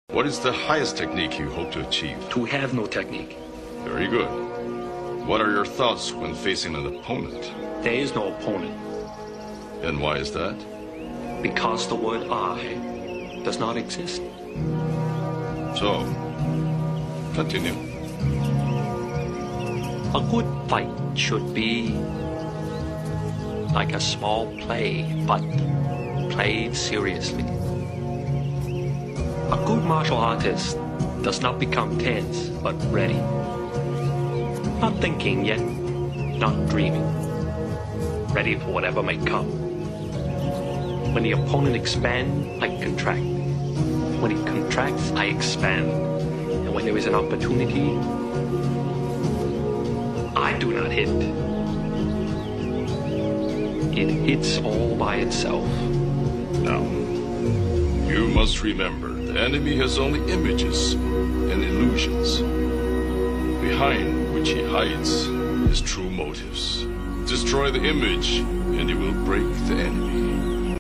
What is the highest technique you hope to achieve? To have no technique. Very good. What are your thoughts when facing an opponent? There is no opponent. And why is that? Because the word I does not exist. So, continue. A good fight should be like a small play, but played seriously. A good martial artist does not become tense, but ready. Not thinking yet, not dreaming. Ready for whatever may come. When the opponent expands, I contract. When he contracts, I expand. And when there is an opportunity, I do not hit. It hits all by itself. Now, you must remember, the enemy has only images and illusions, behind which he hides his true motives. Destroy the image, and you will break the enemy.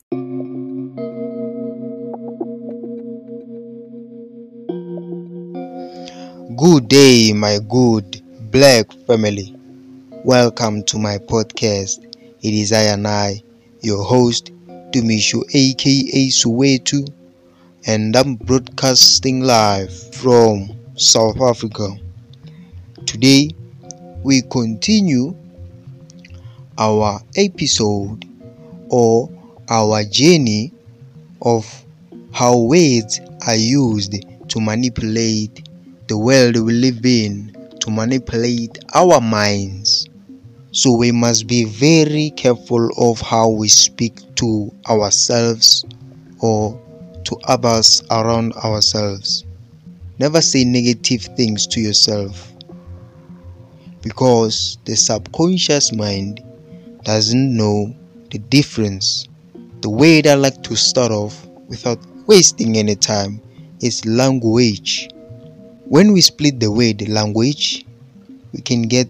Good day, my good black family. Welcome to my podcast. It is I and I, your host, Dumisho aka Soweto, and I'm broadcasting live from South Africa. Today, we continue our episode or our journey of how words are used to manipulate the world we live in, to manipulate our minds. So we must be very careful of how we speak to ourselves or to others around ourselves. Never say negative things to yourself, because the subconscious mind doesn't know the difference. The way that I like to start off without wasting any time is language. When we split the word language, we can get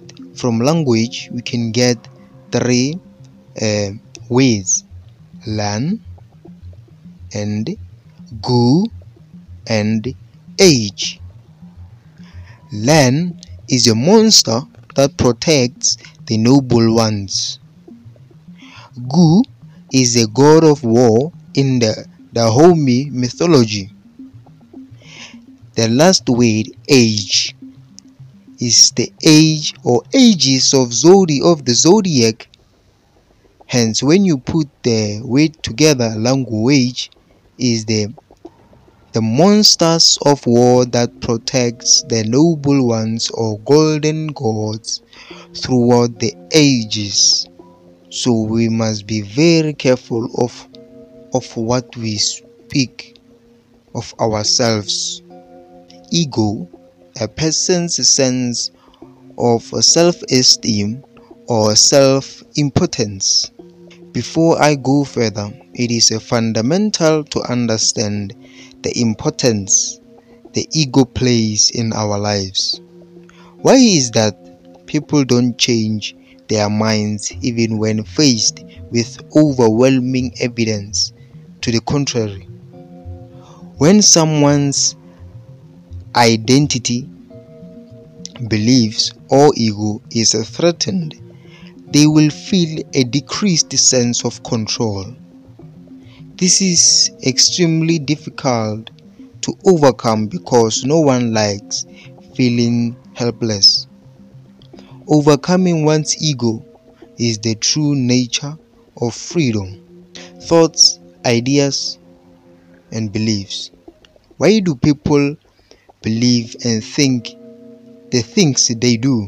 three words: learn, and go, and age. Learn is a monster that protects the noble ones. Gu is a god of war in the Dahomey mythology. The last word, age, is the age or ages of the zodiac. Hence, when you put the word together, language is the monsters of war that protects the noble ones or golden gods throughout the ages. So we must be very careful of what we speak of ourselves. Ego, a person's sense of self-esteem or self-importance. Before I go further, it is fundamental to understand the importance the ego plays in our lives. Why is that people don't change their minds even when faced with overwhelming evidence to the contrary? When someone's identity, beliefs, or ego is threatened, they will feel a decreased sense of control. This is extremely difficult to overcome because no one likes feeling helpless. Overcoming one's ego is the true nature of freedom. Thoughts, ideas, and beliefs. Why do people believe and think the things they do,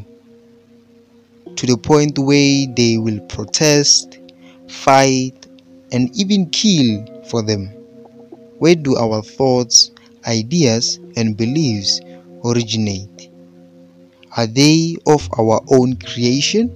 to the point where they will protest, fight, and even kill for them? Where do our thoughts, ideas, and beliefs originate? Are they of our own creation?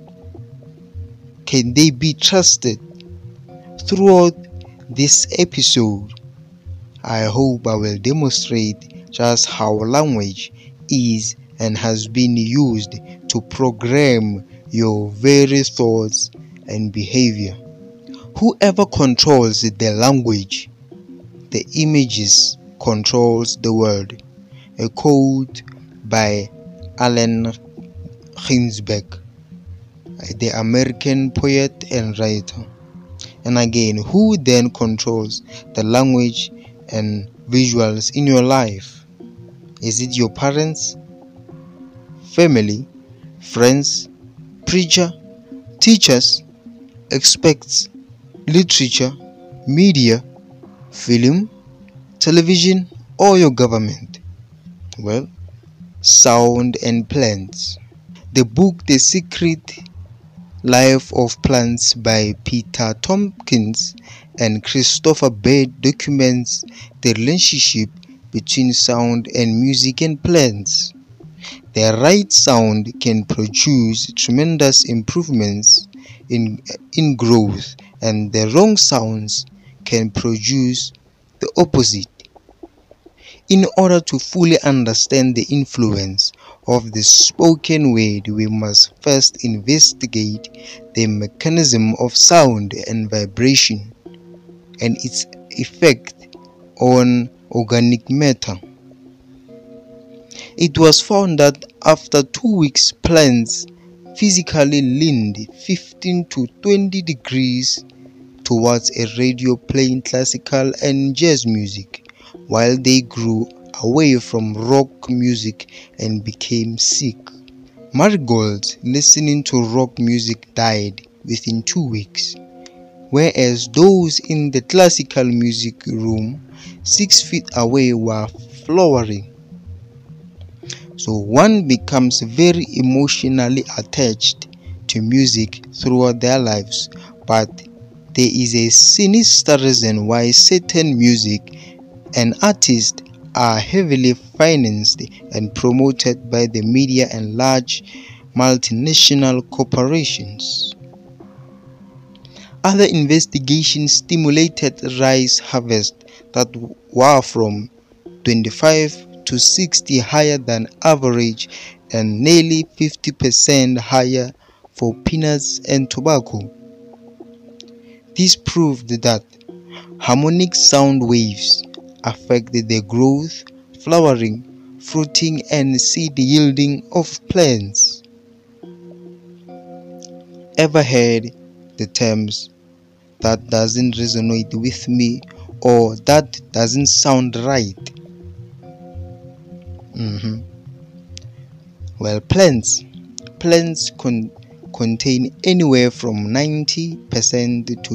Can they be trusted? Throughout this episode, I hope I will demonstrate just how language is and has been used to program your very thoughts and behavior. Whoever controls the language, the images, controls the world. A quote by Allen Ginsberg, the American poet and writer. And again, who then controls the language and visuals in your life? Is it your parents, family, friends, preacher, teachers, experts, literature, media, film, television, or your government? Well, sound and plants. The book The Secret Life of Plants by Peter Tompkins and Christopher Baird documents the relationship between sound and music and plants. The right sound can produce tremendous improvements in growth, and the wrong sounds can produce the opposite. In order to fully understand the influence of the spoken word, we must first investigate the mechanism of sound and vibration and its effect on organic matter. It was found that after 2 weeks, plants physically leaned 15 to 20 degrees towards a radio playing classical and jazz music, while they grew away from rock music and became sick. Marigolds listening to rock music died within 2 weeks, whereas those in the classical music room 6 feet away were flowering. So one becomes very emotionally attached to music throughout their lives, but there is a sinister reason why certain music and artists are heavily financed and promoted by the media and large multinational corporations. Other investigations stimulated rice harvests that were from 25 to 60 higher than average and nearly 50% higher for peanuts and tobacco. This proved that harmonic sound waves affect the growth, flowering, fruiting, and seed yielding of plants. Ever heard the terms "that doesn't resonate with me" or "that doesn't sound right"? Well, plants contain anywhere from 90% to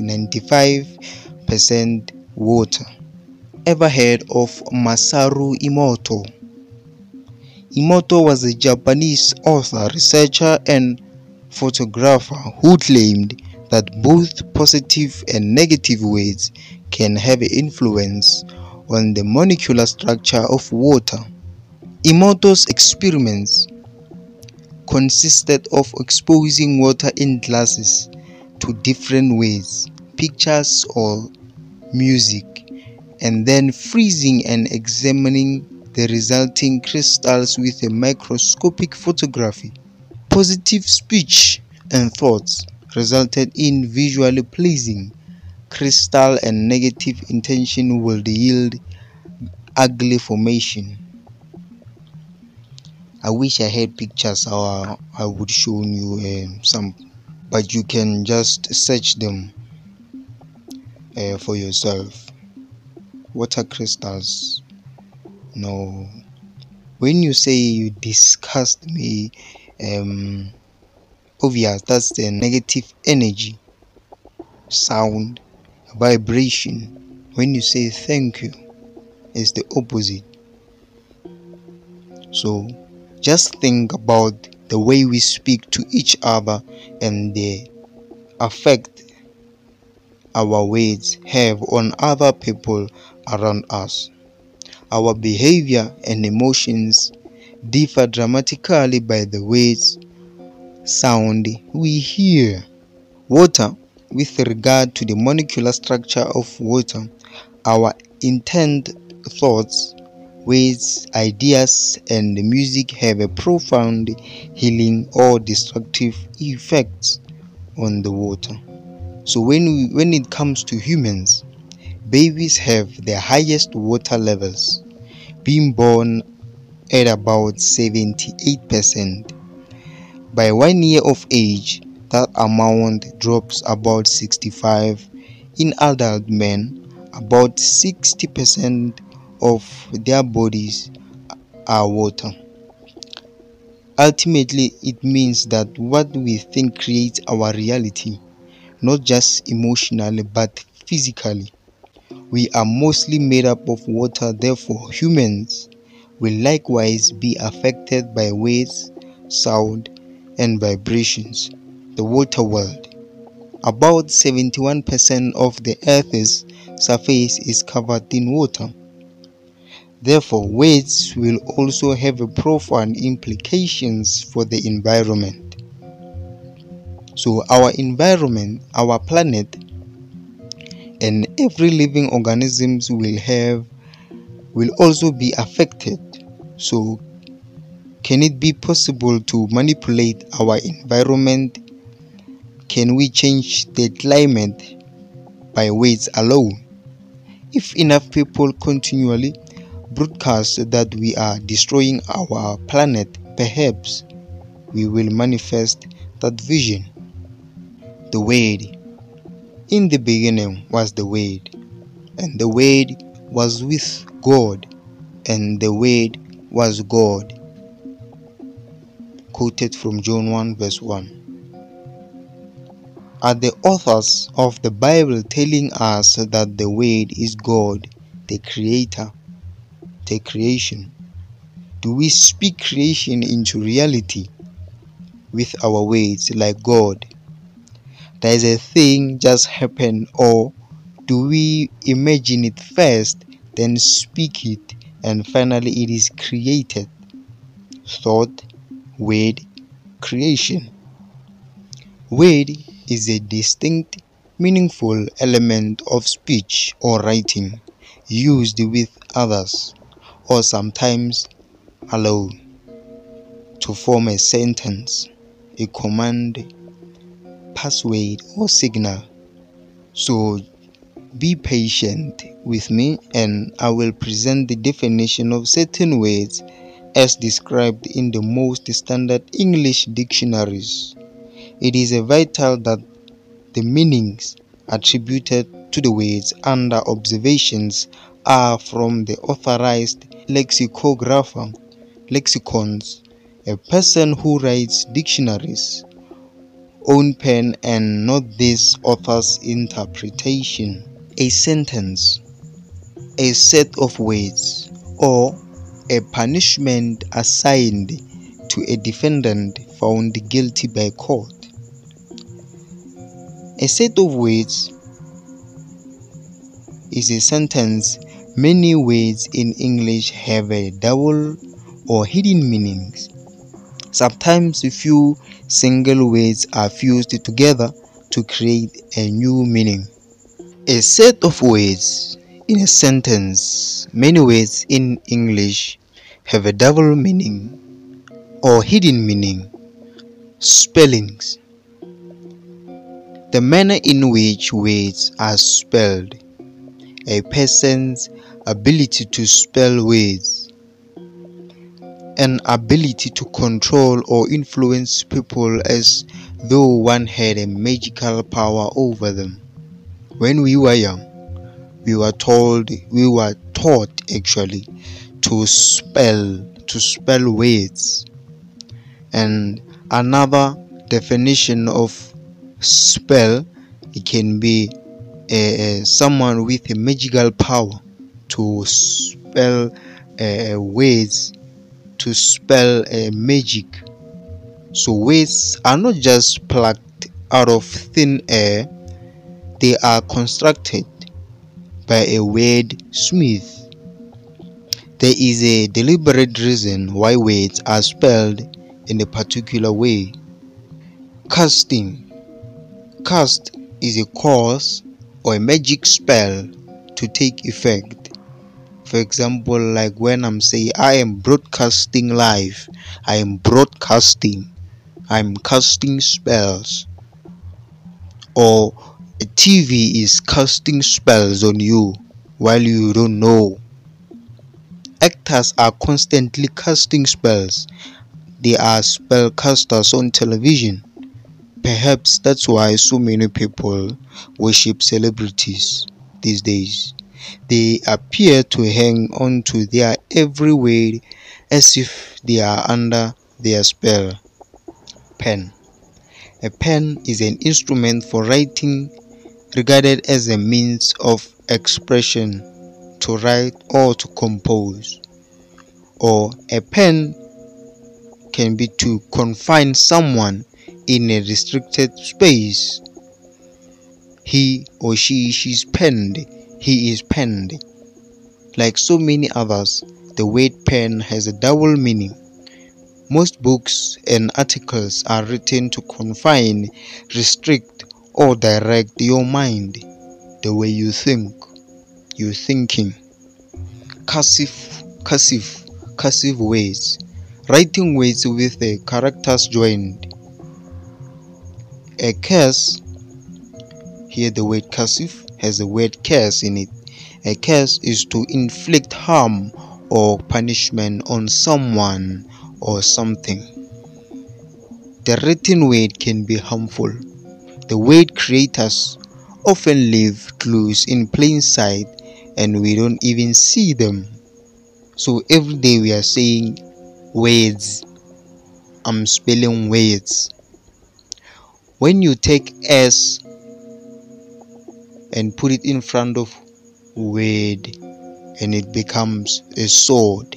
95% water. Ever heard of Masaru Emoto? Emoto was a Japanese author, researcher, and photographer who claimed that both positive and negative words can have an influence on the molecular structure of water. Emoto's experiments consisted of exposing water in glasses to different words, pictures, or music, and then freezing and examining the resulting crystals with a microscopic photography. Positive speech and thoughts resulted in visually pleasing crystal, and negative intention will yield ugly formation. I wish I had pictures or I would show you some, but you can just search them for yourself. Water crystals. No. When you say you disgust me, obvious, that's the negative energy, sound, vibration. When you say thank you, it's the opposite. So just think about the way we speak to each other and the effect our words have on other people around us. Our behavior and emotions differ dramatically by the words, sound we hear. Water, with regard to the molecular structure of water, our intent, thoughts, words, ideas, and music have a profound healing or destructive effects on the water. So when it comes to humans, babies have the highest water levels, being born at about 78%. By 1 year of age, that amount drops about 65. In adult men, about 60% of their bodies are water. Ultimately, it means that what we think creates our reality, not just emotionally but physically. We are mostly made up of water, therefore humans will likewise be affected by waves, sound, and vibrations. The water world. About 71% of the Earth's surface is covered in water. Therefore, waves will also have profound implications for the environment. So our environment, our planet, and every living organisms will also be affected. So can it be possible to manipulate our environment? Can we change the climate by words alone? If enough people continually broadcast that we are destroying our planet, perhaps we will manifest that vision. The Word. In the beginning was the Word, and the Word was with God, and the Word was God. Quoted from John 1 verse 1. Are the authors of the Bible telling us that the Word is God, the Creator, the creation? Do we speak creation into reality with our words like God? Does a thing just happen, or do we imagine it first, then speak it, and finally it is created? Thought, word, creation. Word is a distinct, meaningful element of speech or writing, used with others, or sometimes alone, to form a sentence, a command, password, or signal. So be patient with me, and I will present the definition of certain words as described in the most standard English dictionaries. It is vital that the meanings attributed to the words under observations are from the authorized lexicons, a person who writes dictionaries, own pen, and not this author's interpretation. A sentence, a set of words, or a punishment assigned to a defendant found guilty by court. A set of words is a sentence. Many words in English have a double or hidden meanings. Sometimes a few single words are fused together to create a new meaning. A set of words in a sentence. Many words in English have a double meaning or hidden meaning. Spellings. The manner in which words are spelled. A person's ability to spell words. An ability to control or influence people as though one had a magical power over them. When we were young, we were taught actually to spell words. And another definition of spell, it can be someone with a magical power to spell words, to spell magic. So words are not just plucked out of thin air, they are constructed by a wordsmith. There is a deliberate reason why words are spelled in a particular way. Casting. Cast is a curse or a magic spell to take effect. For example, like when I'm saying I am broadcasting live, I'm casting spells. Or a TV is casting spells on you. while you don't know. Actors are constantly casting spells. They are spellcasters on television. Perhaps that's why so many people worship celebrities these days. They appear to hang on to their every word as if they are under their spell. Pen. A pen is an instrument for writing, regarded as a means of expression, to write or to compose. Or a pen can be to confine someone in a restricted space. He or she's penned, he is penned. Like so many others, the word pen has a double meaning. Most books and articles are written to confine, restrict, or direct your mind, the way you think. You're thinking. Cursive words. Writing words with the characters joined. A curse, here the word cursive has the word curse in it. A curse is to inflict harm or punishment on someone or something. The written word can be harmful. The word creators often leave clues in plain sight and we don't even see them. So every day we are saying words. I'm spelling words. When you take S and put it in front of word, and it becomes a sword.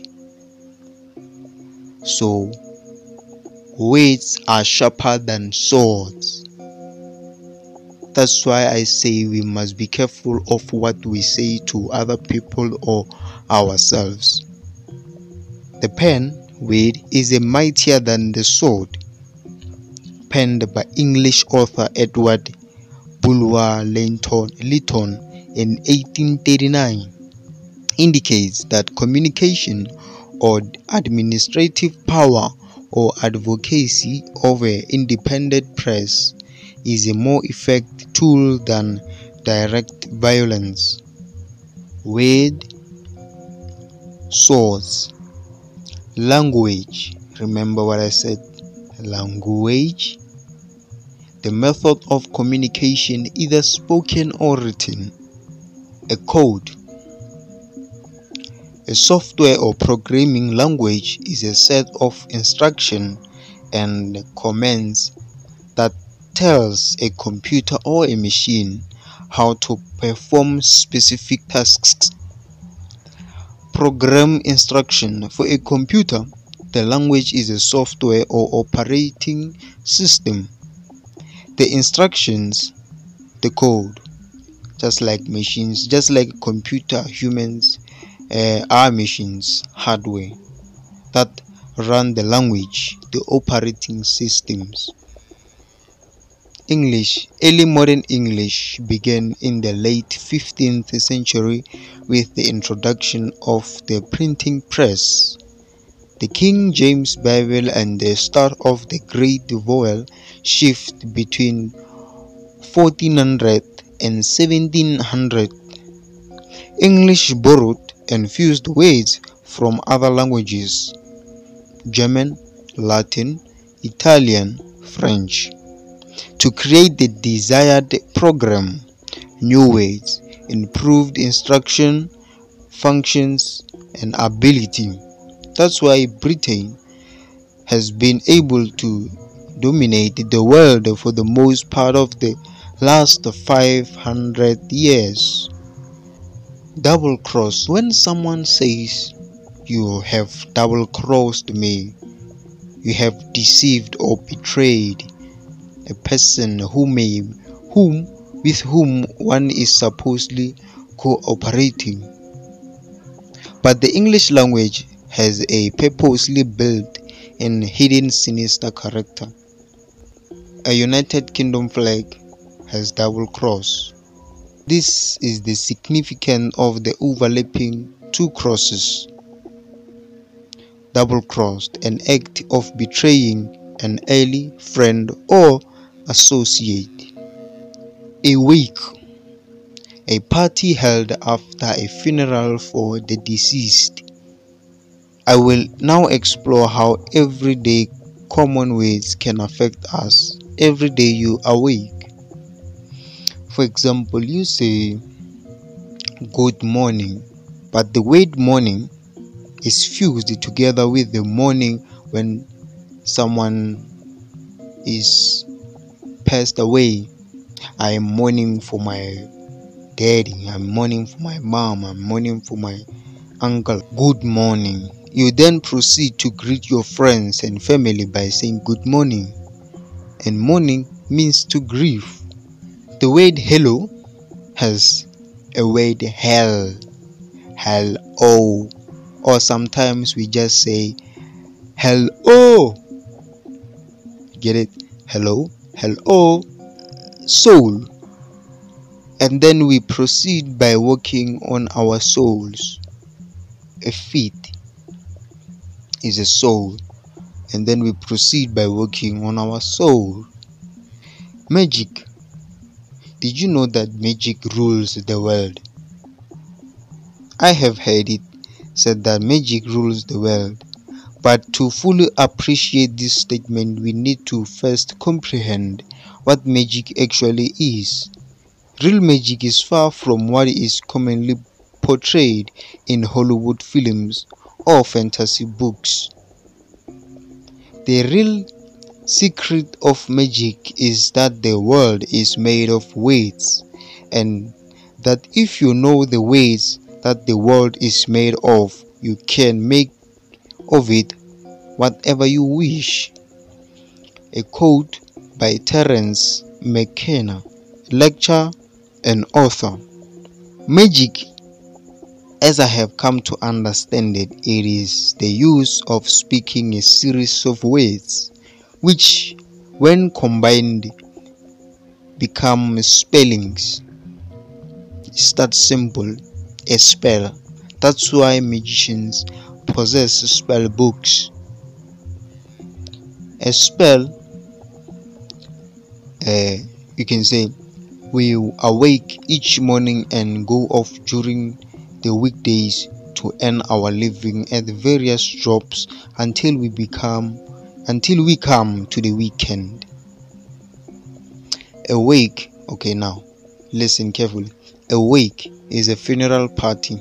So words are sharper than swords. That's why I say we must be careful of what we say to other people or ourselves. The pen word is mightier than the sword. Penned by English author Edward Bulwer-Lytton in 1839, indicates that communication or administrative power or advocacy of an independent press is a more effective tool than direct violence. Word, source, language. Remember what I said? Language. The method of communication, either spoken or written. A code. A software or programming language is a set of instructions and commands that tells a computer or a machine how to perform specific tasks. Program instruction. For a computer, the language is a software or operating system. The instructions, the code, just like machines, just like computer, humans are machines, hardware that run the language, the operating systems. English. Early modern English began in the late 15th century with the introduction of the printing press. The King James Bible and the start of the Great Vowel Shift between 1400 and 1700. English borrowed and fused words from other languages, German, Latin, Italian, French, to create the desired program. New words, improved instruction, functions, and ability. That's why Britain has been able to dominate the world for the most part of the last 500 years. Double cross. When someone says, "You have double crossed me," you have deceived or betrayed a person with whom one is supposedly cooperating. But the English language has a purposely built and hidden sinister character. A United Kingdom flag has double cross. This is the significance of the overlapping two crosses. Double crossed, an act of betraying an early friend or associate. A wake. a party held after a funeral for the deceased. I will now explore how everyday common words can affect us every day you awake. For example, you say good morning, but the word morning is fused together with the morning when someone is passed away. I am mourning for my daddy, I'm mourning for my mom, I'm mourning for my uncle. Good morning. You then proceed to greet your friends and family by saying good morning, and morning means to grieve. The word hello has a word hello, or sometimes we just say hello. Get it? Hello, soul. And then we proceed by working on our souls. A feet is a soul, and then we proceed by working on our soul. Magic. Did you know that magic rules the world? I have heard it said that magic rules the world, but to fully appreciate this statement, we need to first comprehend what magic actually is. Real magic is far from what is commonly portrayed in Hollywood films or fantasy books. The real secret of magic is that the world is made of words, and that if you know the words that the world is made of, you can make of it whatever you wish. A quote by Terence McKenna, lecturer and author. Magic, as I have come to understand it, it is the use of speaking a series of words which, when combined, become spellings. It's that simple, a spell. That's why magicians possess spell books. A spell, you can say, we awake each morning and go off during the weekdays to earn our living at various jobs until we come to the weekend. A wake, okay, now listen carefully. A wake is a funeral party.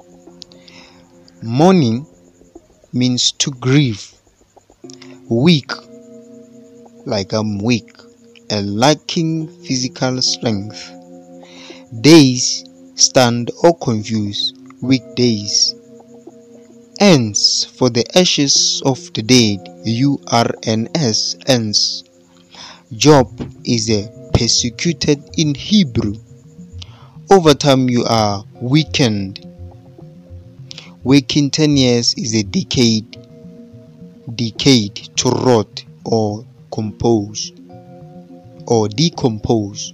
Mourning means to grieve. Weak, like I'm weak, and lacking physical strength. Days, stunned or confused. Weekdays. Ends, for the ashes of the dead. URNS, ends. Job is a persecuted in Hebrew. Over time you are weakened. Waking 10 years is a decade to rot or decompose.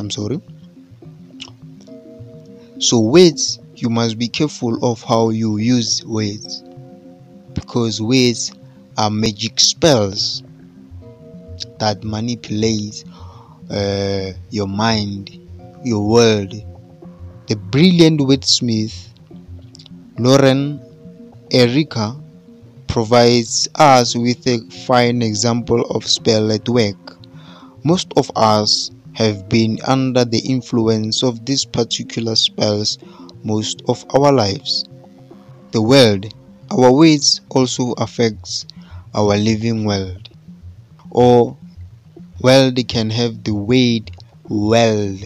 So words, you must be careful of how you use words, because words are magic spells that manipulate your mind, your world. The brilliant wordsmith Lauren Erica provides us with a fine example of spell at work. Most of us have been under the influence of these particular spells most of our lives. The world, our words also affects our living world. Or world can have the word world.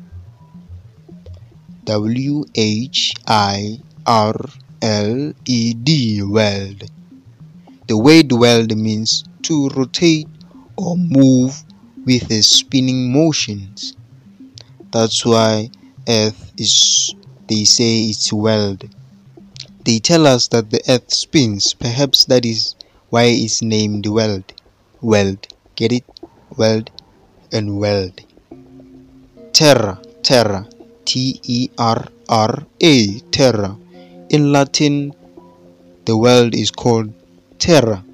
WHIRLED, world. The word world means to rotate or move with a spinning motions. That's why Earth is, they say it's world. They tell us that the Earth spins. Perhaps that is why it's named world. World, get it? World and world. Terra, TERRA. Terra. In Latin, the world is called terra.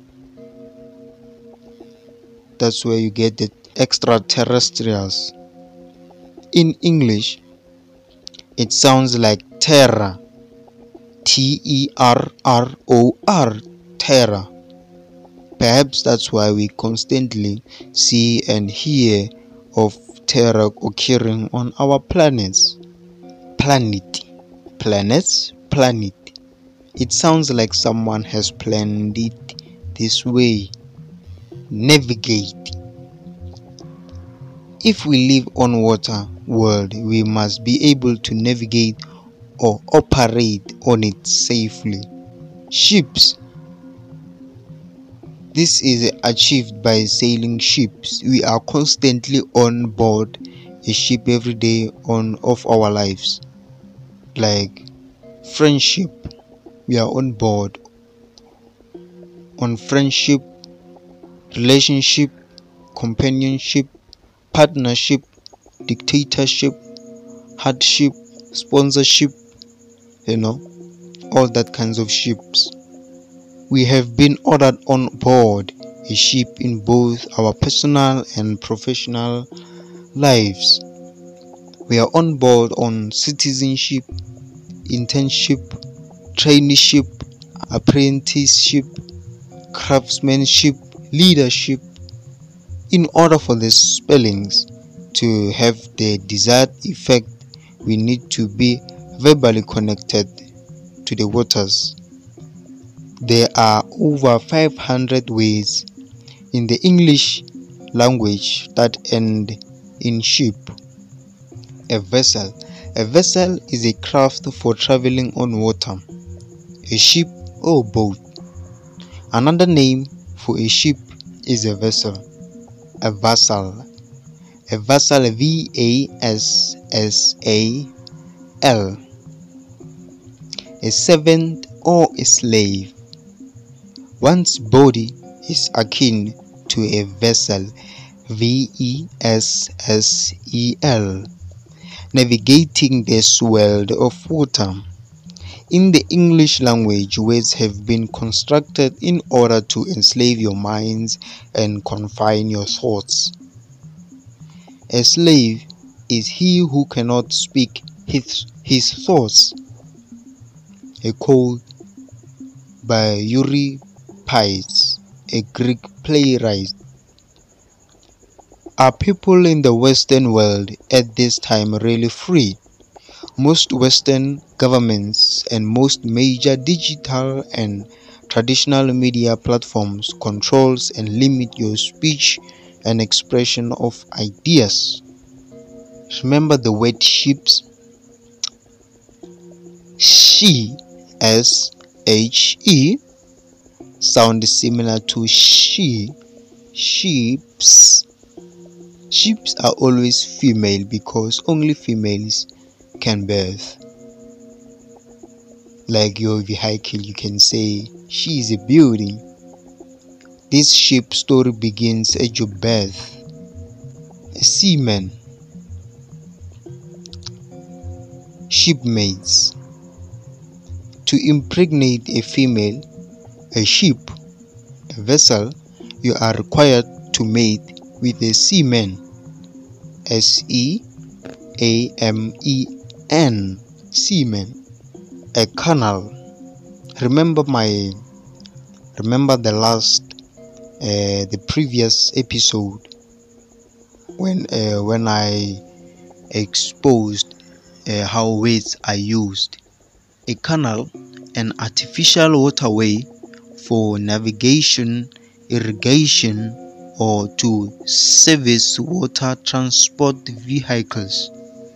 That's where you get the extraterrestrials. In English, It sounds like terror. Terror. Terror. Perhaps that's why we constantly see and hear of terror occurring on our planets. Planet. It sounds like someone has planned it this way. Navigate. If we live on water world, we must be able to navigate or operate on it safely. Ships. This is achieved by sailing ships. We are constantly on board a ship every day of our lives. Like friendship, we are on board on friendship, relationship, companionship, partnership, dictatorship, hardship, sponsorship, all that kinds of ships. We have been ordered on board a ship in both our personal and professional lives. We are on board on citizenship, internship, traineeship, apprenticeship, craftsmanship, leadership. In order for the spellings to have the desired effect, we need to be verbally connected to the waters. There are over 500 words in the English language that end in ship. A vessel. A vessel is a craft for traveling on water. A ship or boat. Another name for a ship is a vessel. A vassal. A vassal, VASSAL. A servant or a slave. One's body is akin to a vessel, VESSEL, navigating this world of water. In the English language, words have been constructed in order to enslave your minds and confine your thoughts. A slave is he who cannot speak his thoughts. A quote by Euripides, a Greek playwright. Are people in the Western world at this time really free? Most Western governments and most major digital and traditional media platforms controls and limit your speech and expression of ideas. Remember the word ships? She, S-H-E, sound similar to she. Sheeps. Sheeps are always female because only females can birth. Like your vehicle, you can say she is a building. This ship story begins at your birth. A seaman. Shipmates. To impregnate a female, a ship, a vessel, you are required to mate with a seaman. S-E-A-M-E-N. Seaman. A canal. Remember the previous episode when I exposed how words are used. A canal, an artificial waterway for navigation, irrigation, or to service water transport vehicles.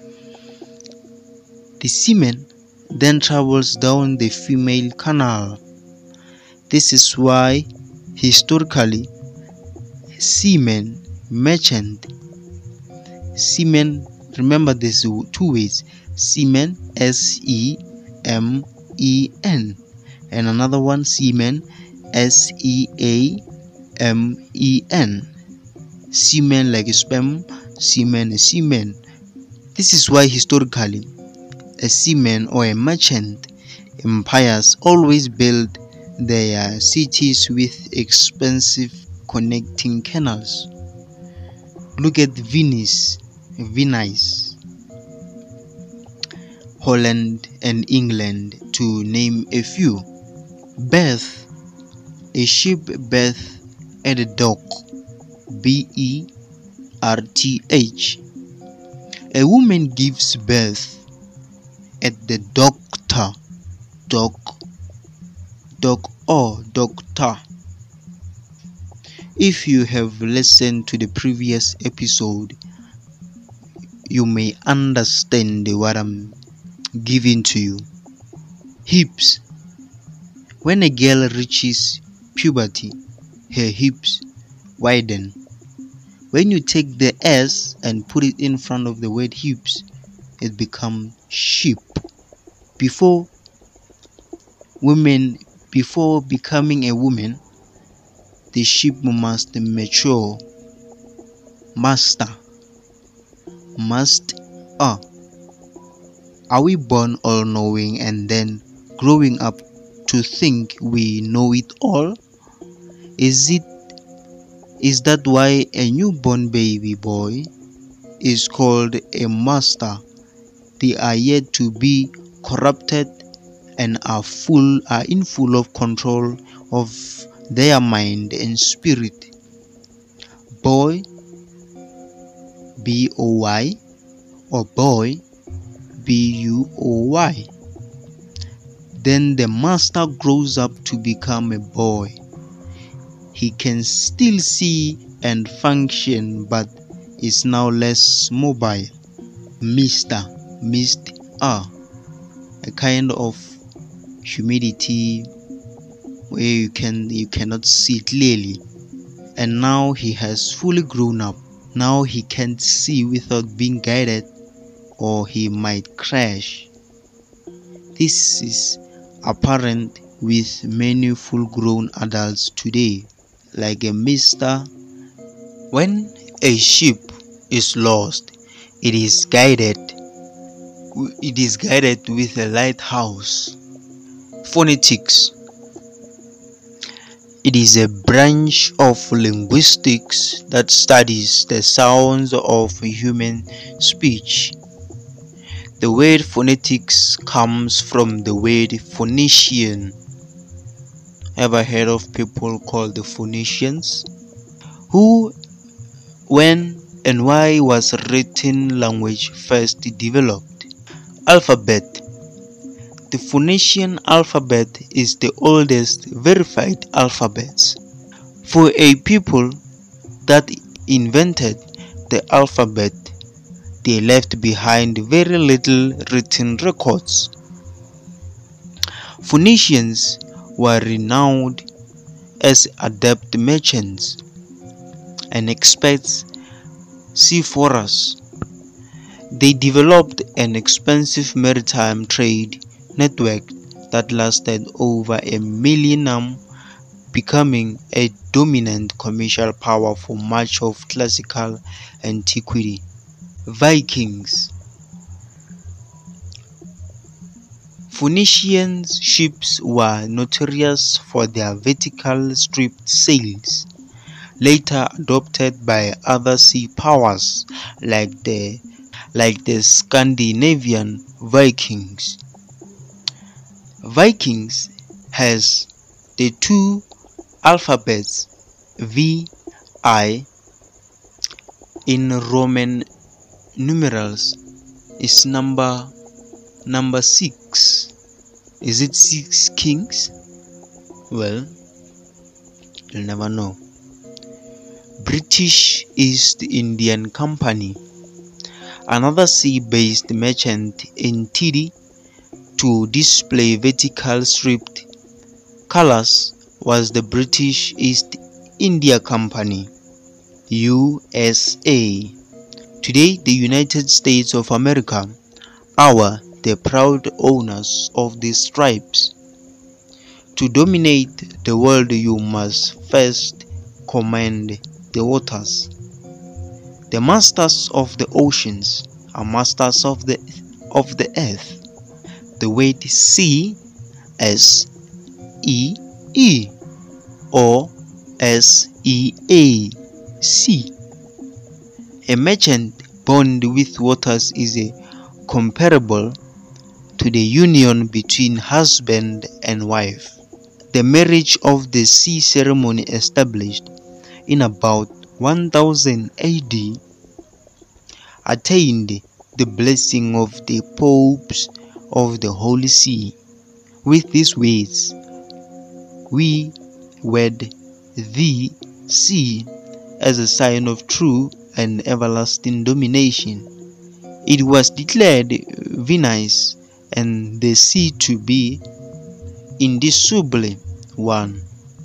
The seaman then travels down the female canal. This is why historically seaman, merchant, seaman, remember these two words, seaman, S-E-M-E-N, and another one, seaman, S-E-A-M-E-N. Seaman like sperm, seaman is seaman. This is why historically a seaman or a merchant empires always build their cities with expensive connecting canals. Look at Venice. Holland, and England, to name a few. Birth. A ship berth at a dock. B-E-R-T-H. A woman gives birth at the doctor. Doctor. If you have listened to the previous episode, you may understand what I'm giving to you. Hips. When a girl reaches puberty, her hips widen. When you take the S and put it in front of the word hips, it becomes sheep. Before becoming a woman, the sheep must mature. Are we born all-knowing and then growing up to think we know it all? Is that why a newborn baby boy is called a master? They are yet to be corrupted and are in full of control of their mind and spirit. Boy, B-O-Y, or boy, B-U-O-Y. Then the master grows up to become a boy. He can still see and function, but is now less mobile. Mist, a kind of humidity where you cannot see clearly. And now he has fully grown up. Now he can't see without being guided, or he might crash. This is apparent with many full-grown adults today, like a mister. When a ship is lost, it is guided with a lighthouse. Phonetics. It is a branch of linguistics that studies the sounds of human speech. The word phonetics comes from the word Phoenician. Ever heard of people called the Phoenicians? Who, when, and why was written language first developed? Alphabet. The Phoenician alphabet is the oldest verified alphabet. For a people that invented the alphabet, they left behind very little written records. Phoenicians were renowned as adept merchants and expert seafarers. They developed an expensive maritime trade network that lasted over a millennium, becoming a dominant commercial power for much of classical antiquity. Vikings. Phoenician ships were notorious for their vertical striped sails, later adopted by other sea powers like the Scandinavian Vikings. Vikings has the two alphabets VI in Roman numerals is number 6. Is it 6 kings? Well, you'll never know. British East Indian Company, another sea-based merchant entity to display vertical striped colors, was the British East India Company, USA. Today, the United States of America are the proud owners of these stripes. To dominate the world, you must first command the waters. The masters of the oceans are masters of the earth. The word sea, S-E-E, or S-E-A, sea. A merchant bond with waters is comparable to the union between husband and wife. The marriage of the sea ceremony established in about 1000 AD attained the blessing of the popes of the Holy See. With these words, "We wed thee, sea," as a sign of true and everlasting domination. It was declared Venice and the sea to be indissolubly one.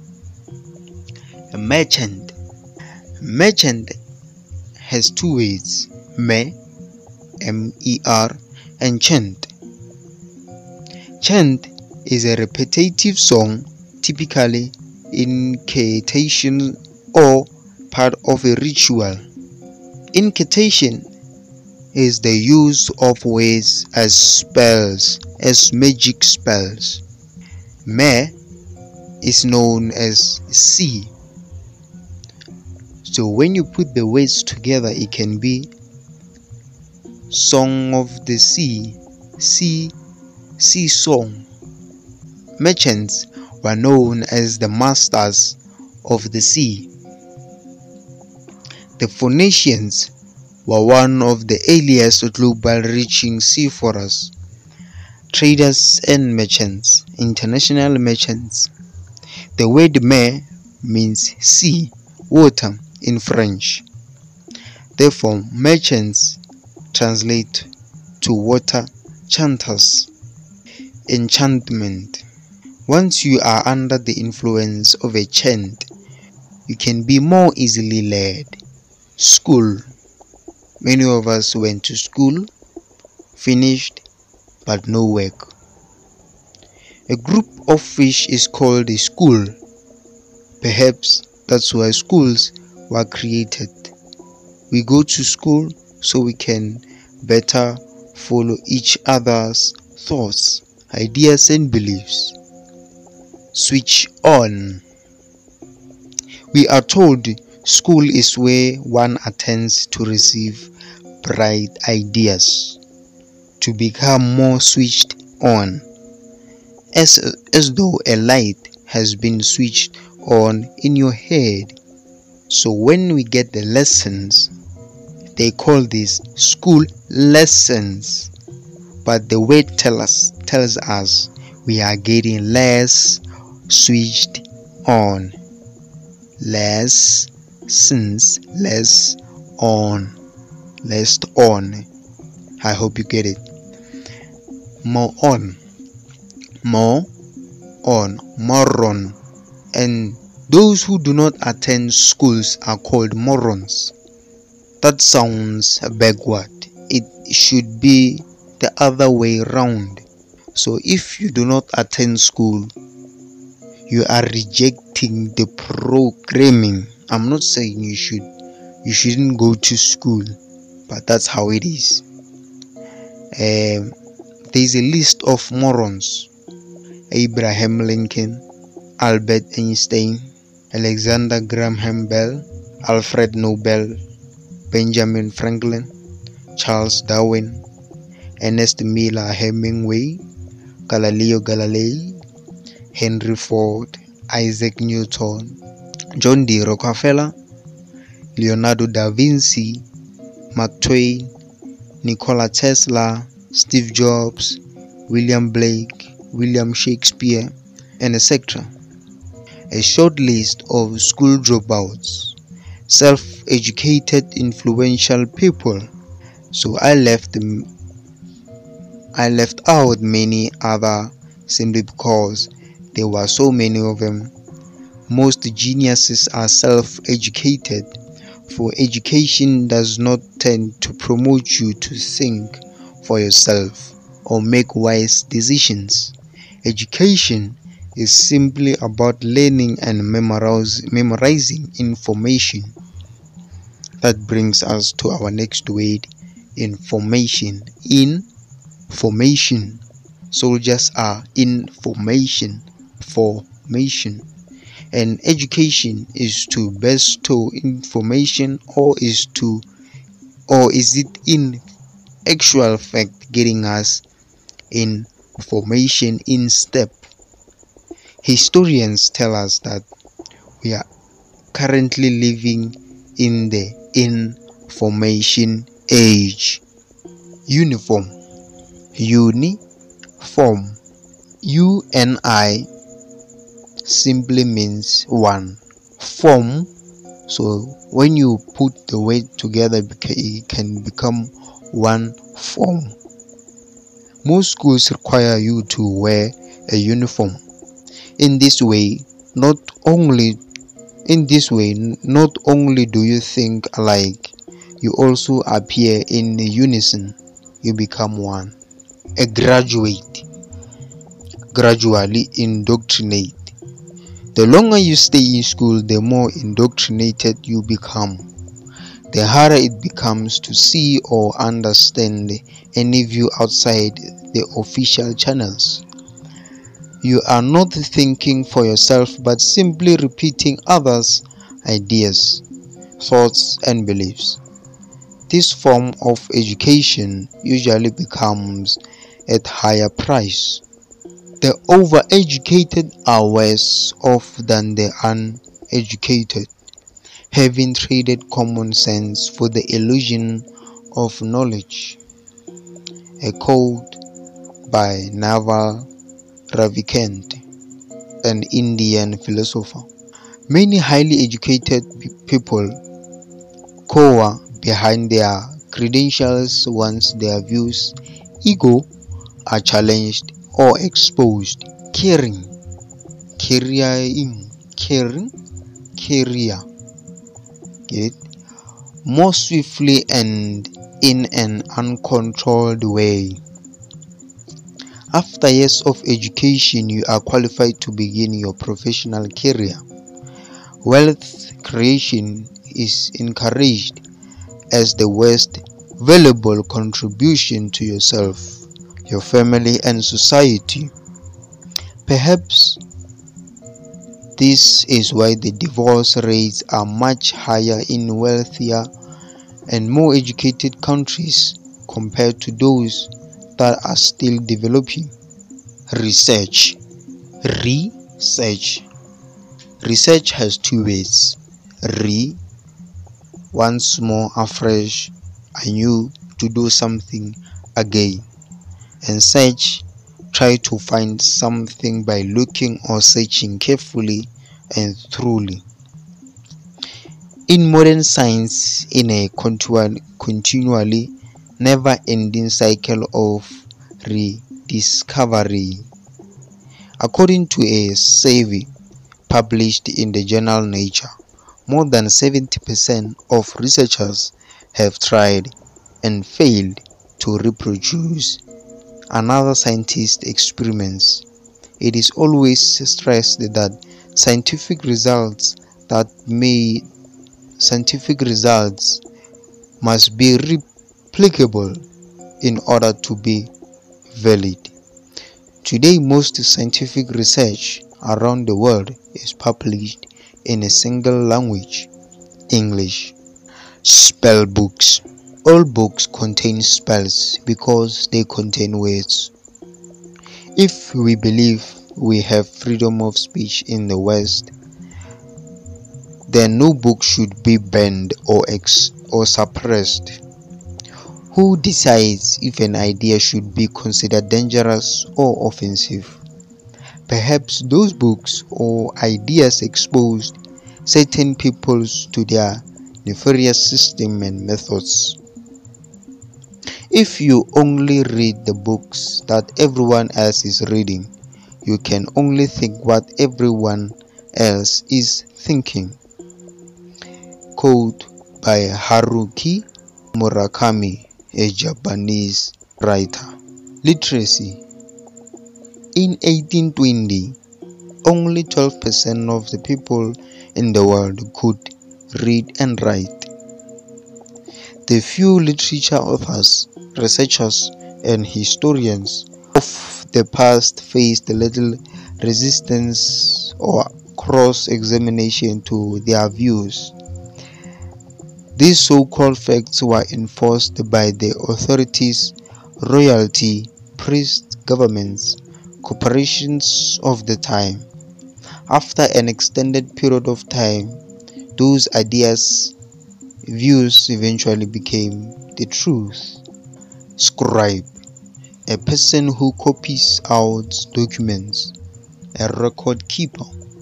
A merchant. Merchant has two words, me, M-E-R, and chant. Chant is a repetitive song, typically incantation or part of a ritual. Incantation is the use of words as spells, as magic spells. Me is known as sea. So when you put the words together, it can be Song of the Sea, sea song. Merchants were known as the masters of the sea. The Phoenicians were one of the earliest global reaching seafarers, traders and merchants, international merchants. The word mer means sea, water in French. Therefore, merchants translate to water chanters. Enchantment. Once you are under the influence of a chant, you can be more easily led. School. Many of us went to school, finished, but no work. A group of fish is called a school. Perhaps that's why schools were created. We go to school so we can better follow each other's thoughts, ideas, and beliefs. Switch on. We are told school is where one attends to receive bright ideas, to become more switched on, as though a light has been switched on in your head. So when we get the lessons, they call these school lessons, but the word tells us we are getting less switched on. Lessons, less on, less on. I hope you get it. More on, moron. And those who do not attend schools are called morons. That sounds backward. It should be the other way round. So if you do not attend school, you are rejecting the programming. I'm not saying you shouldn't go to school, but that's how it is. There's a list of morons: Abraham Lincoln, Albert Einstein, Alexander Graham Bell, Alfred Nobel, Benjamin Franklin, Charles Darwin, Ernest Miller Hemingway, Galileo Galilei, Henry Ford, Isaac Newton, John D. Rockefeller, Leonardo da Vinci, Mark Twain, Nikola Tesla, Steve Jobs, William Blake, William Shakespeare, and etc. A short list of school dropouts, self-educated influential people. So I left out many other simply because there were so many of them. Most geniuses are self-educated, for education does not tend to promote you to think for yourself or make wise decisions. Education is simply about learning and memorizing information. That brings us to our next word, information. Information. Soldiers are information. Formation. And education is to bestow information, or is it in actual fact getting us in formation in step. Historians tell us that we are currently living in the information age. Uniform. Uniform. UNI simply means one. Form. So when you put the word together, it can become one form. Most schools require you to wear a uniform. In this way, not only do you think alike, you also appear in unison. You become one. A graduate. Gradually indoctrinate. The longer you stay in school, the more indoctrinated you become. The harder it becomes to see or understand any view outside the official channels. You are not thinking for yourself, but simply repeating others' ideas, thoughts, and beliefs. This form of education usually becomes at higher price. The overeducated are worse off than the uneducated, having traded common sense for the illusion of knowledge. A quote by Naval Ravikant, an Indian philosopher. Many highly educated people cower behind their credentials once their views, ego, are challenged or exposed. Caring more swiftly and in an uncontrolled way. After years of education, you are qualified to begin your professional career. Wealth creation is encouraged as the most valuable contribution to yourself, your family, and society. Perhaps this is why the divorce rates are much higher in wealthier and more educated countries compared to those that are still developing. Research. Research has two words. Once more, afresh, anew, to do something again. And search, try to find something by looking or searching carefully and thoroughly. In modern science, in a continually never-ending cycle of rediscovery. According to a survey published in the journal Nature, more than 70% of researchers have tried and failed to reproduce another scientist's experiments. It is always stressed that scientific results must be replicable in order to be valid. Today, most scientific research around the world is published in a single language, English. Spell books. All books contain spells because they contain words. If we believe we have freedom of speech in the West, then no book should be banned or suppressed. Who decides if an idea should be considered dangerous or offensive? Perhaps those books or ideas exposed certain peoples to their nefarious system and methods. If you only read the books that everyone else is reading, you can only think what everyone else is thinking. Quote by Haruki Murakami, a Japanese writer. Literacy. In 1820, only 12% of the people in the world could read and write. The few literature authors, researchers, and historians of the past faced little resistance or cross-examination to their views. These so-called facts were enforced by the authorities, royalty, priests, governments, corporations of the time. After an extended period of time, those ideas, views eventually became the truth. Scribe, a person who copies out documents, a record keeper,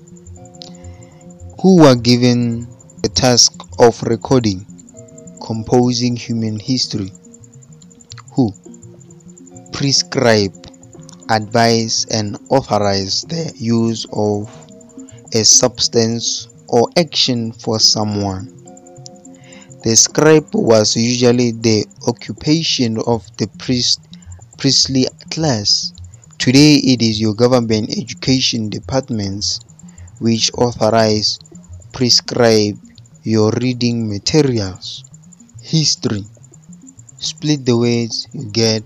who were given the task of recording, composing human history, who prescribe, advise, and authorize the use of a substance or action for someone. The scribe was usually the occupation of the priestly class. Today it is your government education departments which authorize, prescribe your reading materials. History. Split the words, you get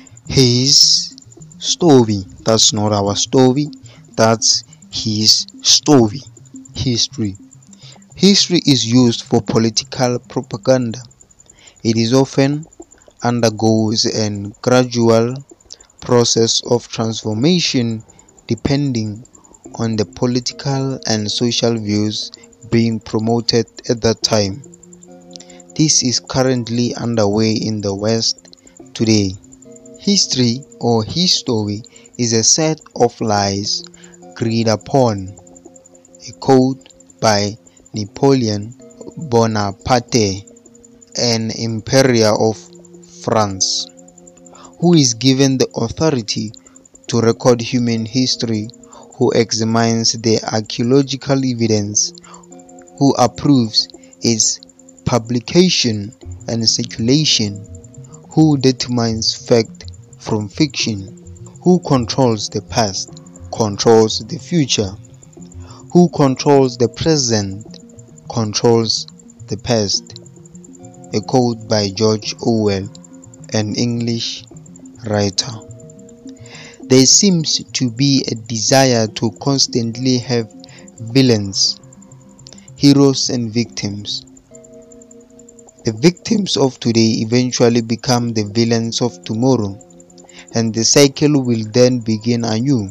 his story. That's not our story, that's his story. History. History is used for political propaganda. It is often undergoes a gradual process of transformation depending on the political and social views being promoted at that time. This is currently underway in the West today. History or history is a set of lies agreed upon, a code by Napoleon Bonaparte, an emperor of France, who is given the authority to record human history, who examines the archaeological evidence, who approves its publication and circulation, who determines fact from fiction, who controls the past, controls the future, who controls the present, controls the past. A quote by George Orwell, an English writer. There seems to be a desire to constantly have villains, heroes, and victims. The victims of today eventually become the villains of tomorrow, and the cycle will then begin anew,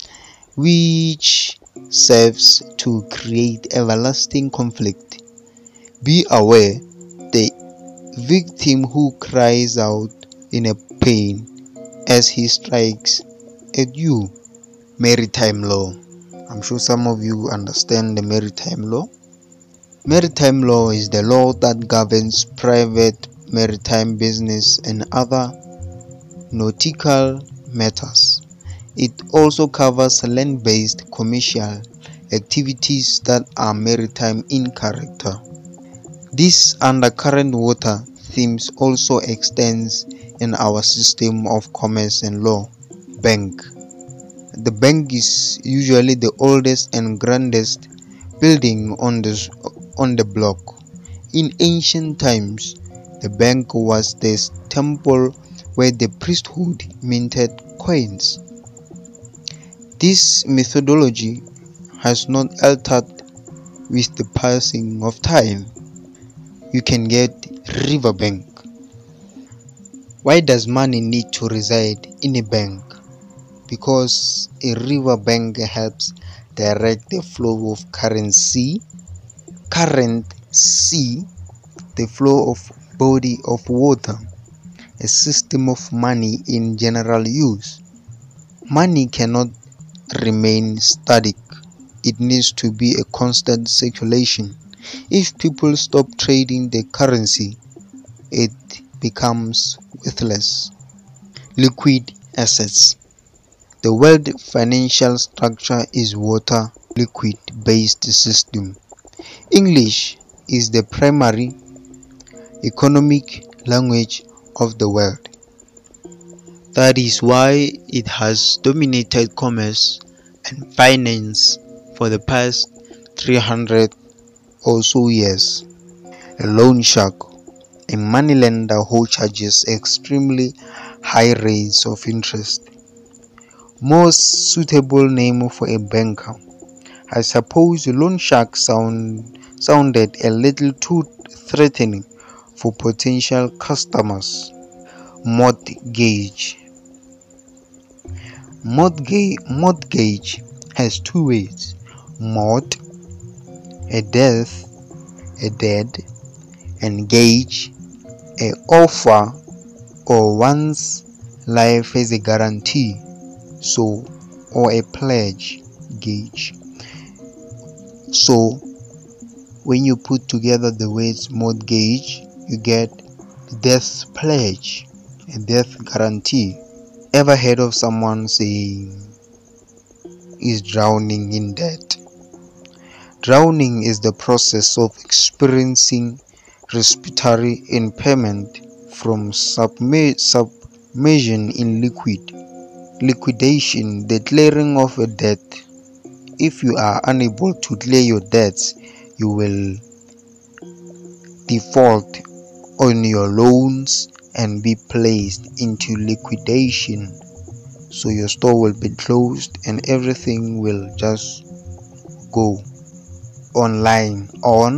which serves to create everlasting conflict. Be aware, the victim who cries out in a pain as he strikes at you. Maritime law. I'm sure some of you understand the maritime law. Maritime law is the law that governs private maritime business and other nautical matters. It also covers land-based commercial activities that are maritime in character. This undercurrent water themes also extends in our system of commerce and law. Bank. The bank is usually the oldest and grandest building on the block. In ancient times, the bank was the temple where the priesthood minted coins. This methodology has not altered with the passing of time. You can get riverbank. Why does money need to reside in a bank? Because a riverbank helps direct the flow of currency, the flow of body of water, a system of money in general use. Money cannot remain static. It needs to be a constant circulation. If people stop trading the currency, it becomes worthless. Liquid assets. The world financial structure is water liquid based system. English is the primary economic language of the world. That is why it has dominated commerce and finance for the past 300 or so years. A loan shark, a moneylender who charges extremely high rates of interest. Most suitable name for a banker. I suppose loan shark sounded a little too threatening for potential customers. Mortgage. Mortgage has two ways: mort, a death, a dead, and gage, a offer or one's life as a guarantee, so, or a pledge, gage. So when you put together the words mortgage, you get death pledge, a death guarantee. Ever heard of someone saying is drowning in debt? Drowning is the process of experiencing respiratory impairment from submersion in liquidation, the clearing of a debt. If you are unable to clear your debts, you will default on your loans and be placed into liquidation. So your store will be closed and everything will just go online.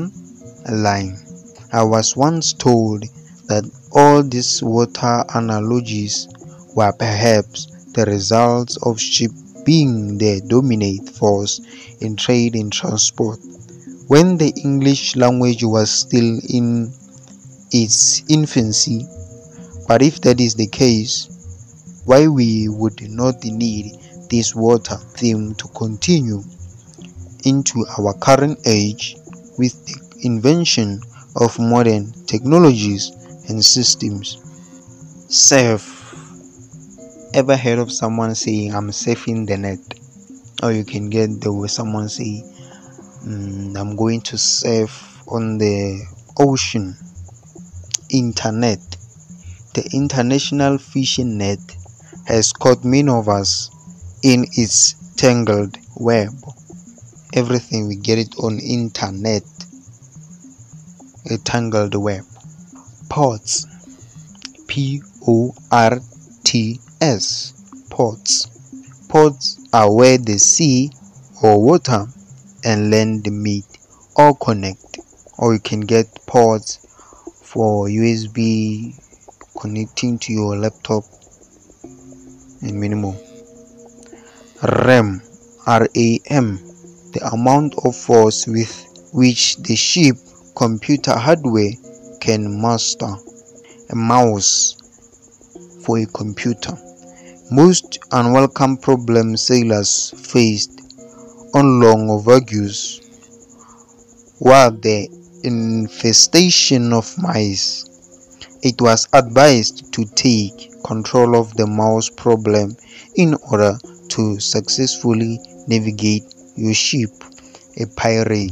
I was once told that all these water analogies were perhaps the results of ship being the dominant force in trade and transport, when the English language was still in its infancy. But if that is the case, why we would not need this water theme to continue into our current age with the invention of modern technologies and systems? Surf. Ever heard of someone saying, I'm surfing the net? Or you can get the way someone say, I'm going to surf on the ocean. Internet. The international fishing net has caught many of us in its tangled web. Everything we get it on internet, a tangled web. Ports. P-O-R-T-S. Ports. Ports are where the sea or water and land meet or connect. Or you can get ports for USB connecting to your laptop and many more. RAM. RAM. The amount of force with which the ship computer hardware can master. A mouse for a computer. Most unwelcome problems sailors faced on long voyages were the infestation of mice. It was advised to take control of the mouse problem in order to successfully navigate your ship. A pirate.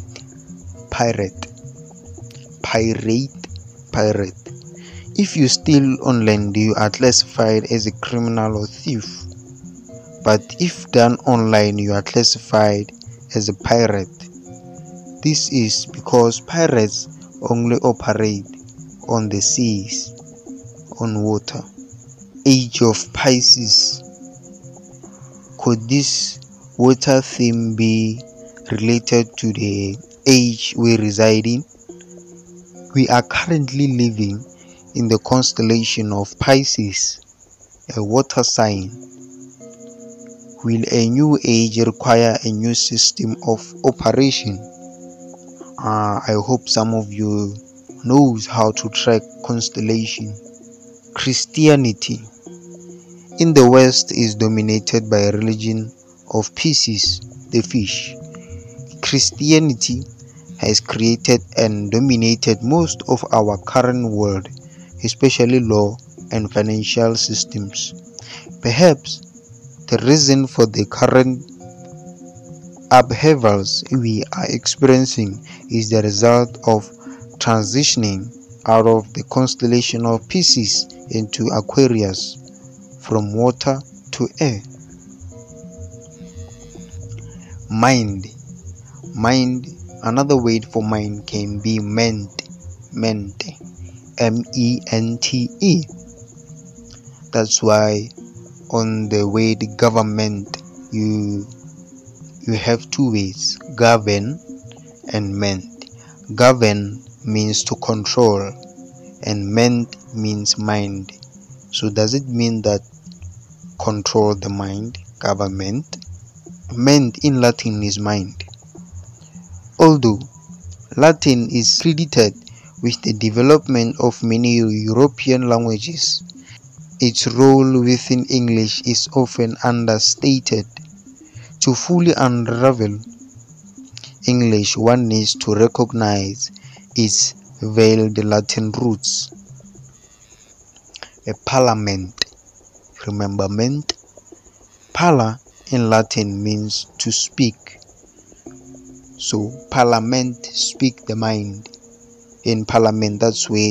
If you steal on land, you are classified as a criminal or thief. But if done online, you are classified as a pirate. This is because pirates only operate on the seas, on water. Age of Pisces. Could this water theme be related to the age we reside in? We are currently living in the constellation of Pisces, a water sign. Will a new age require a new system of operation? I hope some of you knows how to track constellation. Christianity in the West is dominated by a religion of Pisces, the fish. Christianity has created and dominated most of our current world, especially law and financial systems. Perhaps the reason for the current upheavals we are experiencing is the result of transitioning out of the constellation of Pisces into Aquarius, from water to air. Mind. Another word for mind can be mente, mente. That's why on the word government you have two ways: govern and ment. Govern means to control and ment means mind. So does it mean that control the mind? Government. Ment in Latin is mind. Although Latin is credited with the development of many European languages, its role within English is often understated. To fully unravel English, one needs to recognize its veiled Latin roots. A parliament. Remember ment? Parla in Latin means to speak. So parliament, speak the mind. In parliament, that's where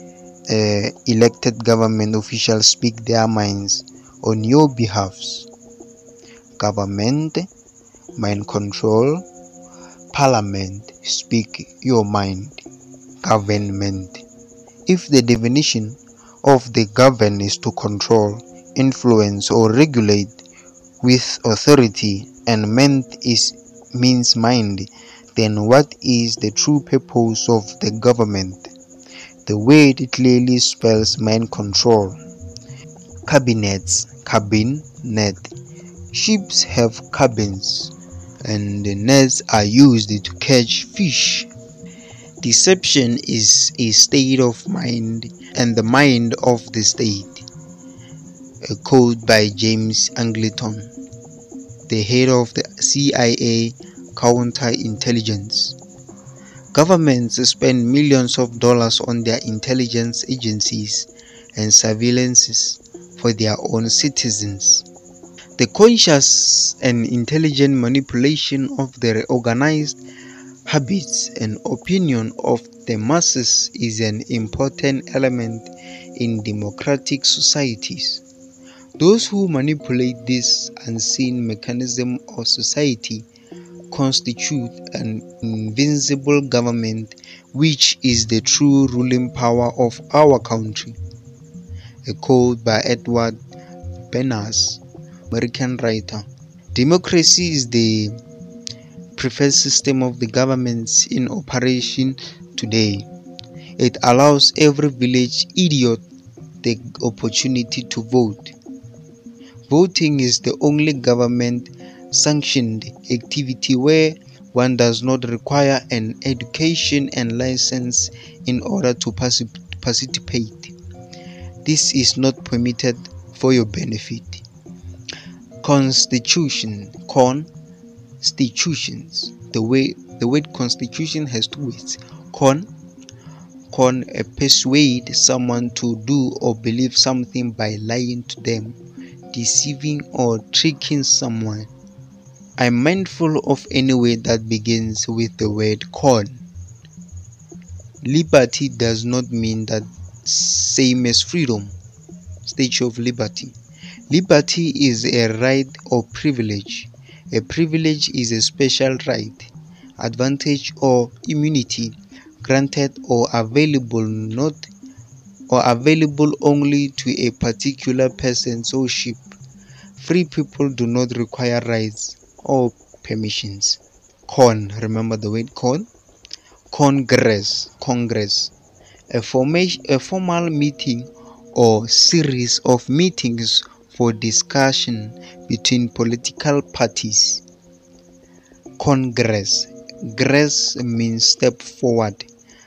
elected government officials speak their minds on your behalves. Government, mind control. Parliament, speak your mind. Government. If the definition of the govern is to control, influence, or regulate with authority, and ment means mind, then what is the true purpose of the government? The word clearly spells mind control. Cabinets, cabinet. Ships have cabins, and the nets are used to catch fish. Deception is a state of mind and the mind of the state. A quote by James Angleton, the head of the CIA counterintelligence. Governments spend millions of dollars on their intelligence agencies and surveillances for their own citizens. The conscious and intelligent manipulation of the organized habits and opinion of the masses is an important element in democratic societies. Those who manipulate this unseen mechanism of society constitute an invincible government, which is the true ruling power of our country. A quote by Edward Bernays, American writer. Democracy is the preferred system of the governments in operation today. It allows every village idiot the opportunity to vote. Voting is the only government-sanctioned activity where one does not require an education and license in order to participate. This is not permitted for your benefit. Constitution. Constitutions. The word constitution has two words. Persuade someone to do or believe something by lying to them, deceiving or tricking someone. I'm mindful of any word that begins with the word con. Liberty does not mean that same as freedom. Statue of Liberty. Liberty is a right or privilege. A privilege is a special right, advantage, or immunity granted or available only to a particular person or ship. Free people do not require rights or permissions. Remember the word con? Congress. A formal meeting or series of meetings for discussion between political parties. Congress. Gress means step forward,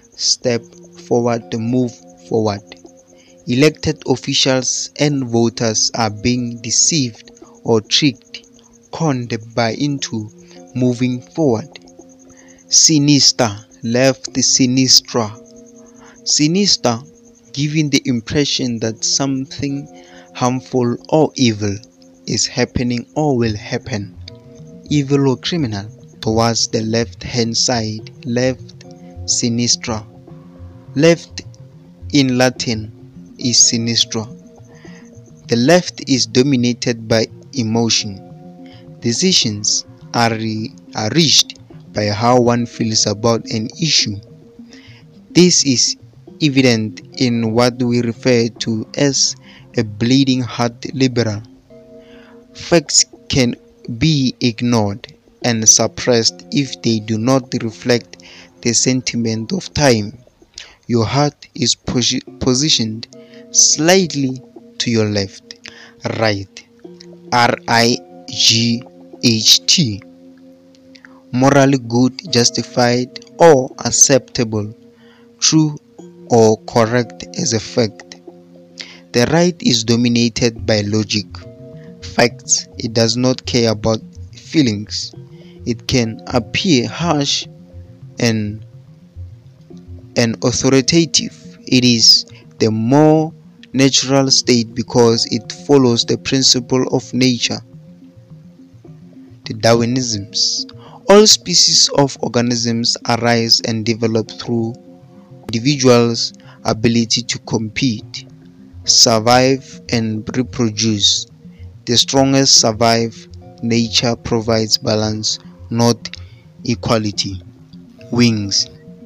move forward. Elected officials and voters are being deceived or tricked, conned into moving forward. Sinister, left, sinistra. Sinister, giving the impression that something harmful or evil is happening or will happen. Evil or criminal. Towards the left-hand side, left, sinistra. Left in Latin is sinistra. The left is dominated by emotion. Decisions are reached by how one feels about an issue. This is evident in what we refer to as a bleeding heart liberal. Facts can be ignored and suppressed if they do not reflect the sentiment of time. Your heart is positioned slightly to your left. Right. RIGHT. MGHT. Morally good, justified, or acceptable, true or correct as a fact. The right is dominated by logic, facts. It does not care about feelings. It can appear harsh and authoritative. It is the more natural state because it follows the principle of nature. The Darwinisms. All species of organisms arise and develop through individuals' ability to compete, survive, and reproduce. The strongest survive. Nature provides balance, not equality. Wings.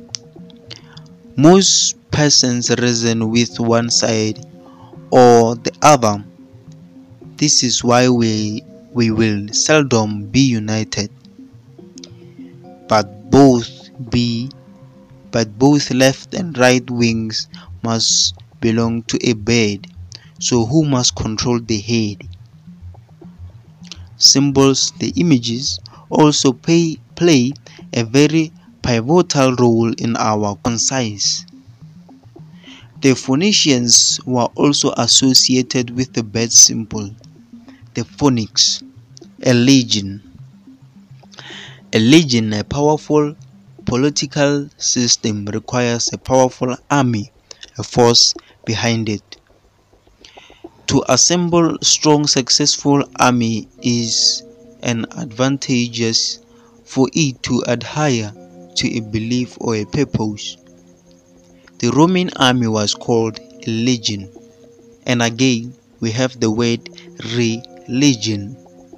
Most persons reason with one side or the other. This is why we will seldom be united. But both left and right wings must belong to a bird. So who must control the head? Symbols, the images, also play a very pivotal role in our conscience. The Phoenicians were also associated with the bird symbol, the phoenix, a legion. A legion, a powerful political system, requires a powerful army, a force behind it. To assemble a strong, successful army is an advantageous for it to adhere to a belief or a purpose. The Roman army was called a legion, and again we have the word religion.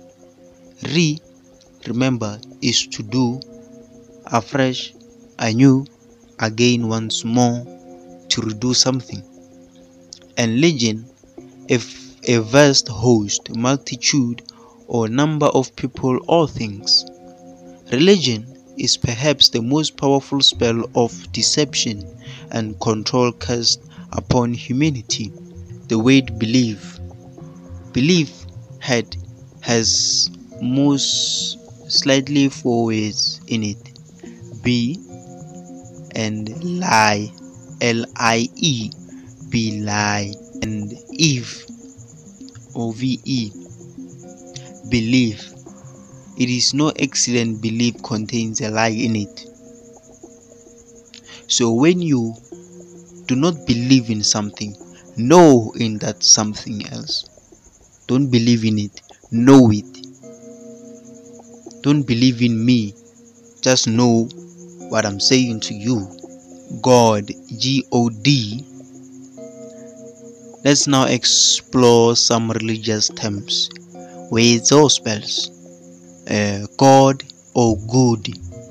Remember, is to do, afresh, anew, again, once more, to redo something. And legion, if a vast host, multitude, or number of people or things. Religion is perhaps the most powerful spell of deception and control cast upon humanity. The word believe. Belief has most slightly 4 words in it. Be and lie, L-I-E, be lie, and Eve, O-V-E, believe. It is no accident belief contains a lie in it. So when you do not believe in something, know in that something else. Don't believe in it, know it. Don't believe in me, just know what I'm saying to you. God, G-O-D. Let's now explore some religious terms, words or spells. God or good,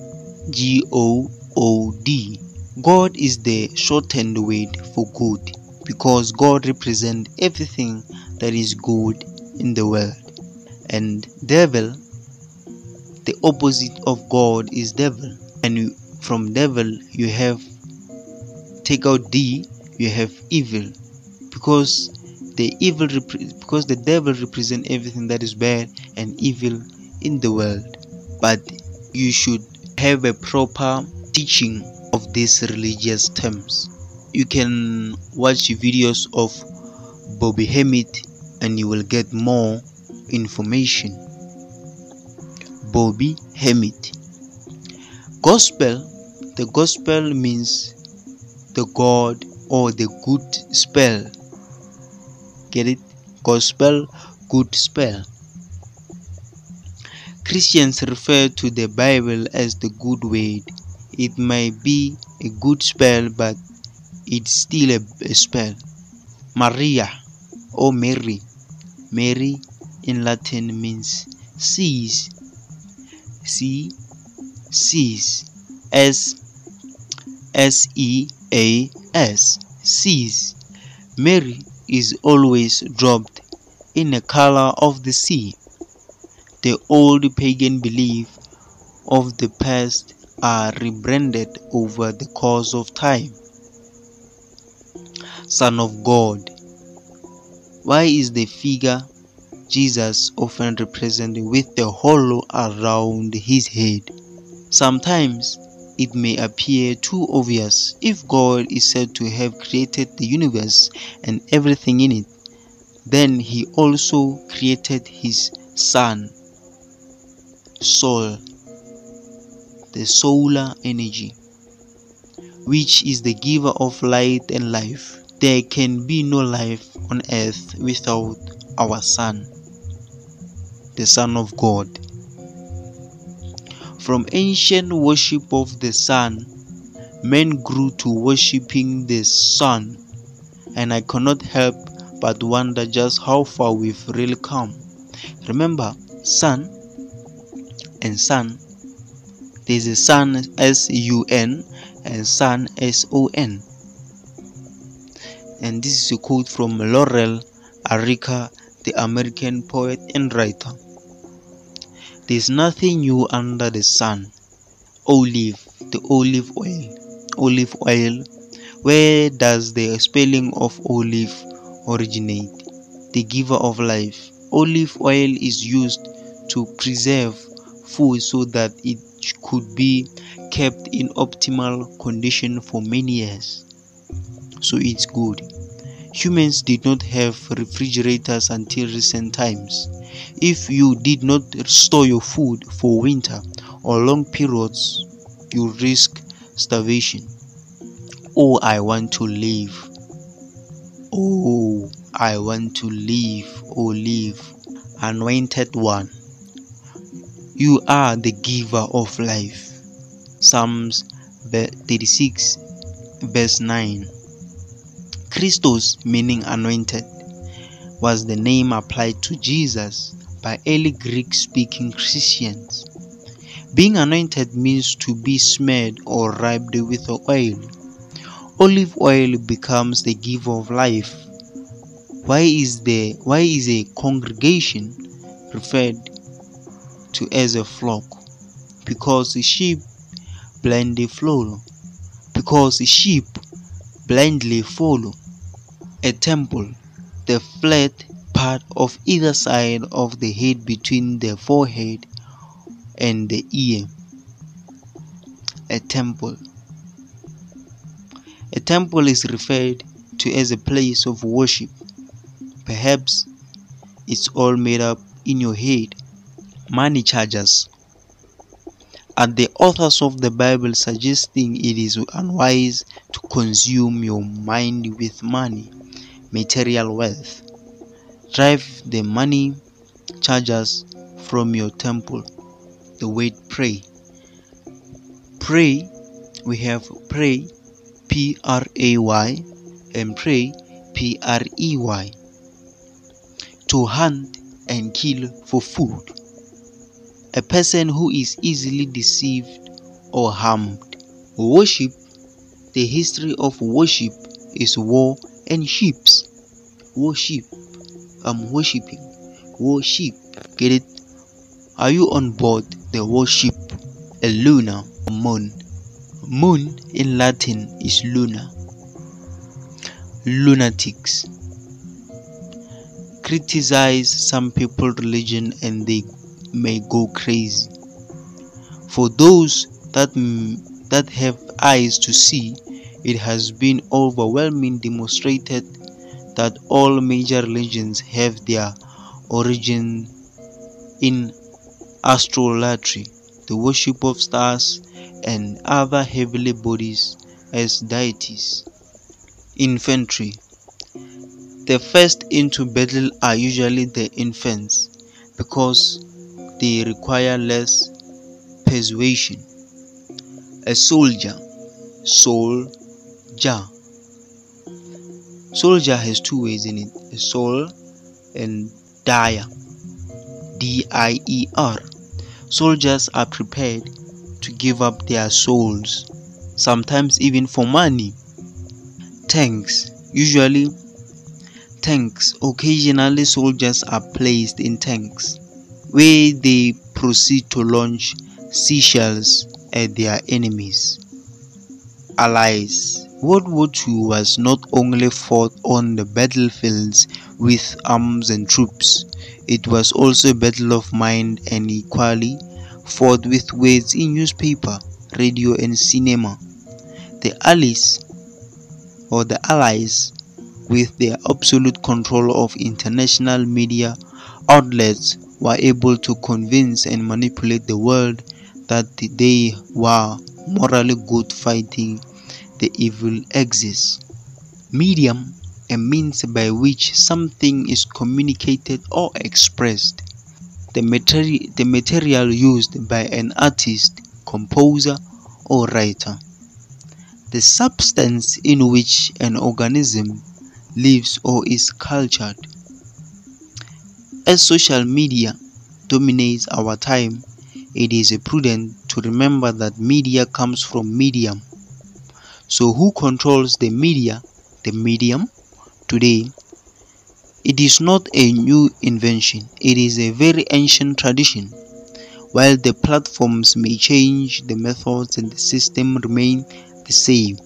G-O-O-D. God is the shortened word for good because God represents everything that is good in the world. And devil, the opposite of God is devil. And from devil you have, take out D, you have evil, because the devil represents everything that is bad and evil in the world. But you should have a proper teaching of these religious terms. You can watch videos of Bobby Hemmitt and you will get more information. Bobby Hemmitt. Gospel. The gospel means the God or the good spell. Get it? Gospel, good spell. Christians refer to the Bible as the good word. It might be a good spell, but it's still a spell. Maria or Mary. Mary in Latin means sees. Sees. S-E-A-S. Seas. Mary is always dropped in the color of the sea. The old pagan belief of the past are rebranded over the course of time. Son of God. Why is the figure Jesus often represented with the hollow around his head. Sometimes it may appear too obvious. If God is said to have created the universe and everything in it, then he also created his sun, soul, the solar energy, which is the giver of light and life. There can be no life on earth without our sun, the Son of God. From ancient worship of the sun, men grew to worshipping the sun, and I cannot help but wonder just how far we've really come. Remember, sun and sun. There's a sun S-U-N and sun S-O-N. And this is a quote from Laurel Arica, the American poet and writer. There's nothing new under the sun. Olive, the olive oil. Olive oil. Where does the spelling of olive originate? The giver of life. Olive oil is used to preserve food so that it could be kept in optimal condition for many years. So it's good. Humans did not have refrigerators until recent times. If you did not store your food for winter or long periods, you risk starvation. Oh, I want to live. Oh, I want to live. Oh, live. Anointed one, you are the giver of life. Psalms 36 verse 9. Christos, meaning anointed, was the name applied to Jesus by early Greek-speaking Christians. Being anointed means to be smeared or rubbed with oil. Olive oil becomes the giver of life. Why is a congregation referred to as a flock? Because sheep blindly follow. A temple, the flat part of either side of the head between the forehead and the ear. A temple. A temple is referred to as a place of worship. Perhaps it's all made up in your head. Money changers. Are the authors of the Bible suggesting it is unwise to consume your mind with money, material wealth? Drive the money changers from your temple. The word pray. Pray, we have pray, P-R-A-Y, and pray, P-R-E-Y. To hunt and kill for food. A person who is easily deceived or harmed. Worship. The history of worship is war and ships. Worship. I'm worshipping. Worship. Get it? Are you on board the worship? A lunar moon. Moon in Latin is luna. Lunatics. Criticize some people's religion and they may go crazy. For those that have eyes to see, it has been overwhelmingly demonstrated that all major religions have their origin in astrology, the worship of stars and other heavenly bodies as deities. Infantry. The first into battle are usually the infants because they require less persuasion. A soldier. Soldier. Soldier has two ways in it, a soul and dire, D-I-E-R. Soldiers are prepared to give up their souls, sometimes even for money. Tanks. Usually tanks. Occasionally soldiers are placed in tanks where they proceed to launch seashells at their enemies. Allies. World War II was not only fought on the battlefields with arms and troops. It was also a battle of mind and equally fought with words in newspaper, radio and cinema. The Allies, with their absolute control of international media outlets, were able to convince and manipulate the world that they were morally good fighting the evil axis. Medium, a means by which something is communicated or expressed. The material used by an artist, composer, or writer. The substance in which an organism lives or is cultured. As social media dominates our time, it is prudent to remember that media comes from medium. So who controls the media, the medium? Today, it is not a new invention, it is a very ancient tradition. While the platforms may change, the methods and the system remain the same.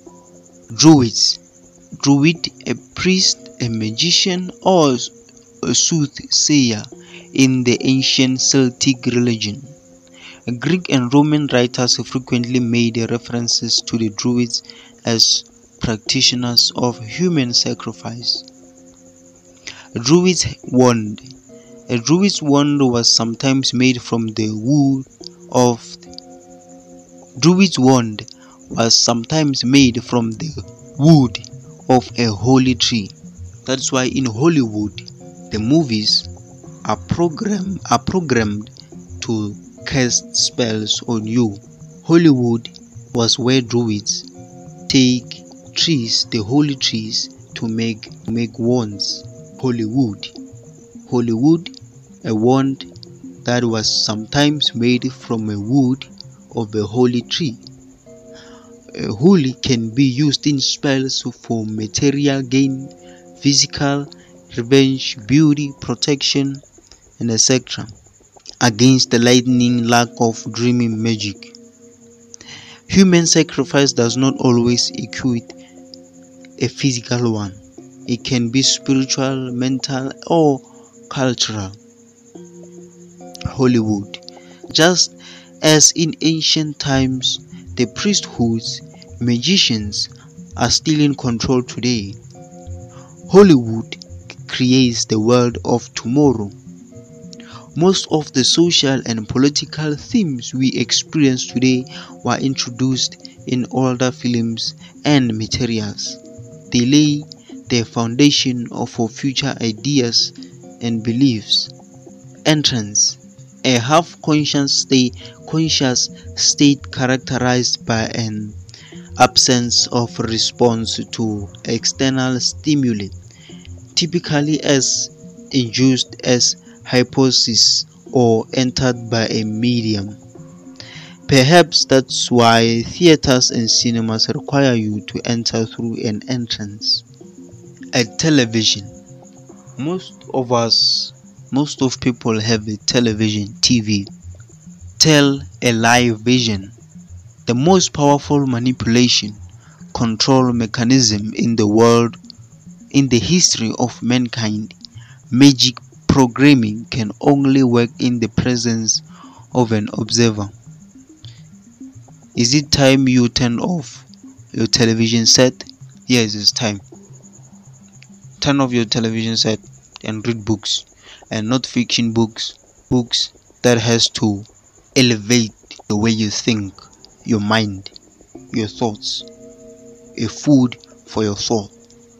Druid, a priest, a magician, or a soothsayer in the ancient Celtic religion. Greek and Roman writers frequently made references to the Druids as practitioners of human sacrifice. A Druid's wand was sometimes made from the wood of a holy tree. That's why in Hollywood, the movies are programmed to cast spells on you. Hollywood was where Druids take trees, the holy trees, to make wands. Hollywood, a wand that was sometimes made from a wood of a holy tree. Holy can be used in spells for material gain, physical revenge, beauty, protection, and etc. against the lightning lack of dreaming magic. Human sacrifice does not always equate a physical one. It can be spiritual, mental, or cultural. Hollywood. Just as in ancient times, the priesthoods, magicians are still in control today. Hollywood creates the world of tomorrow. Most of the social and political themes we experience today were introduced in older films and materials. They lay the foundation for future ideas and beliefs. Entrance, a half-conscious state characterized by an absence of response to external stimuli, typically as induced as hypothesis or entered by a medium. Perhaps that's why theaters and cinemas require you to enter through an entrance. At television, most of people have a television, TV. Tell a live vision. The most powerful manipulation, control mechanism in the world, in the history of mankind. Magic programming can only work in the presence of an observer. Is it time you turn off your television set? Yes, it's time. Turn off your television set and read books, and not fiction books that has to elevate the way you think, your mind, your thoughts, a food for your thought.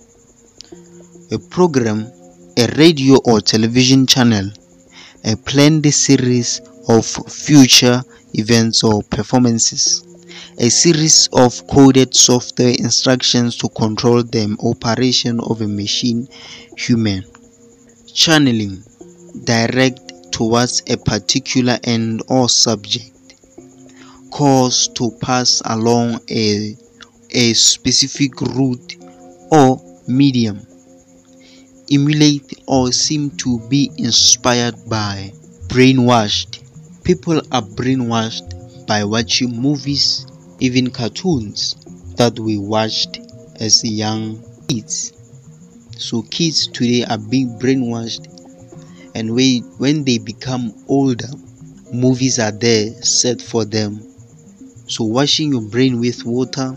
A program, a radio or television channel, a planned series of future events or performances, a series of coded software instructions to control the operation of a machine, human. Channeling, direct towards a particular end or subject. Cause to pass along a specific route or medium. Emulate or seem to be inspired by. Brainwashed. People are brainwashed by watching movies, even cartoons that we watched as young kids. So kids today are being brainwashed and when they become older, movies are there set for them. So washing your brain with water,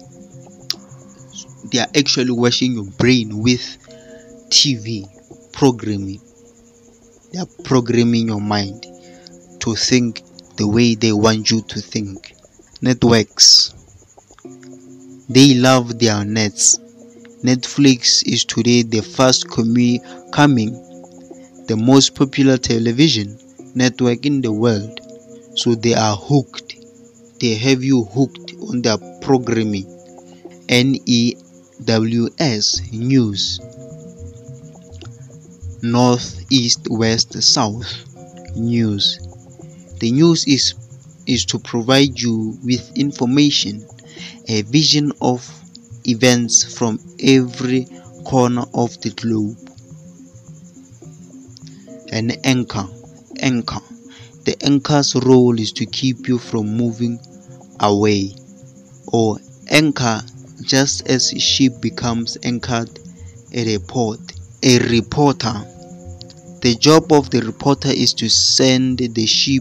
they are actually washing your brain with TV programming. They are programming your mind to think the way they want you to think. Networks, they love their nets. Netflix is today the fast coming, the most popular television network in the world. So they are hooked. They have you hooked on their programming. NEWS, news. North, east, west, south, news. The news is to provide you with information, a vision of events from every corner of the globe. An anchor. The anchor's role is to keep you from moving away, or anchor just as a ship becomes anchored at a port. A reporter. The job of the reporter is to send the ship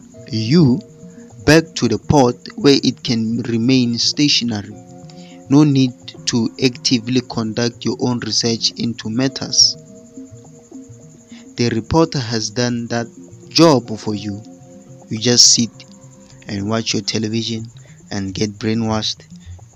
back to the port where it can remain stationary. No need to actively conduct your own research into matters. The reporter has done that job for you. You just sit and watch your television and get brainwashed.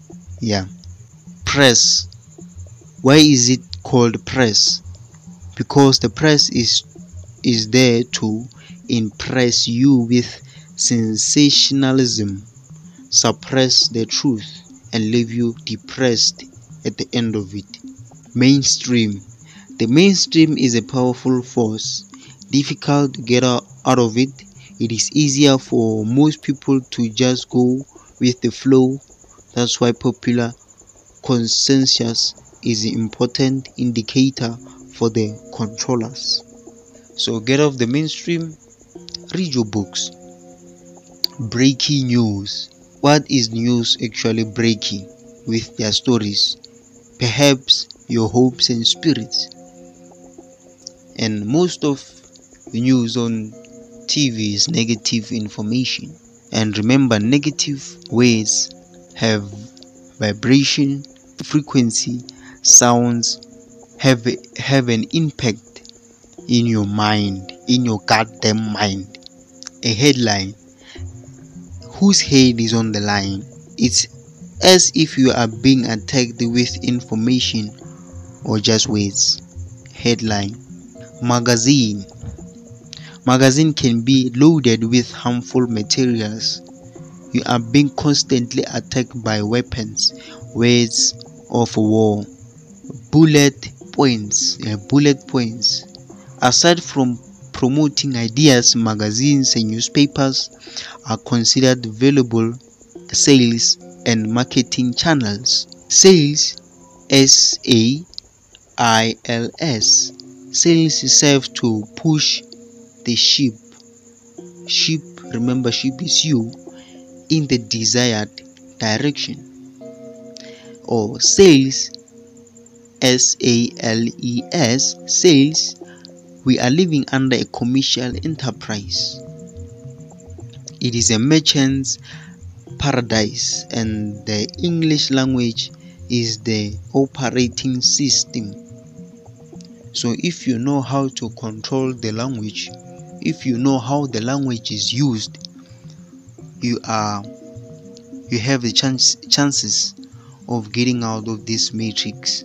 Press. Why is it called press? Because the press is there to impress you with sensationalism, suppress the truth, and leave you depressed at the end of it. Mainstream. The mainstream is a powerful force. Difficult to get out of it. It is easier for most people to just go with the flow. That's why popular consensus is an important indicator for the controllers. So get off the mainstream, read your books. Breaking news. What is news actually breaking with their stories? Perhaps your hopes and spirits. And most of the news on TV is negative information. And remember, negative words have vibration, frequency, sounds have an impact in your mind, in your goddamn mind. A headline. Whose head is on the line? It's as if you are being attacked with information or just words. Headline. Magazine. Magazine can be loaded with harmful materials. You are being constantly attacked by weapons, words of war, bullet points. Aside from promoting ideas, magazines and newspapers are considered valuable sales and marketing channels. Sales, SAILS. Sales serve to push the ship, remember ship is you, in the desired direction. Or sales, SALES, sales. We are living under a commercial enterprise. It is a merchant's paradise, and the English language is the operating system. So if you know how to control the language, if you know how the language is used, you have the chances of getting out of this matrix.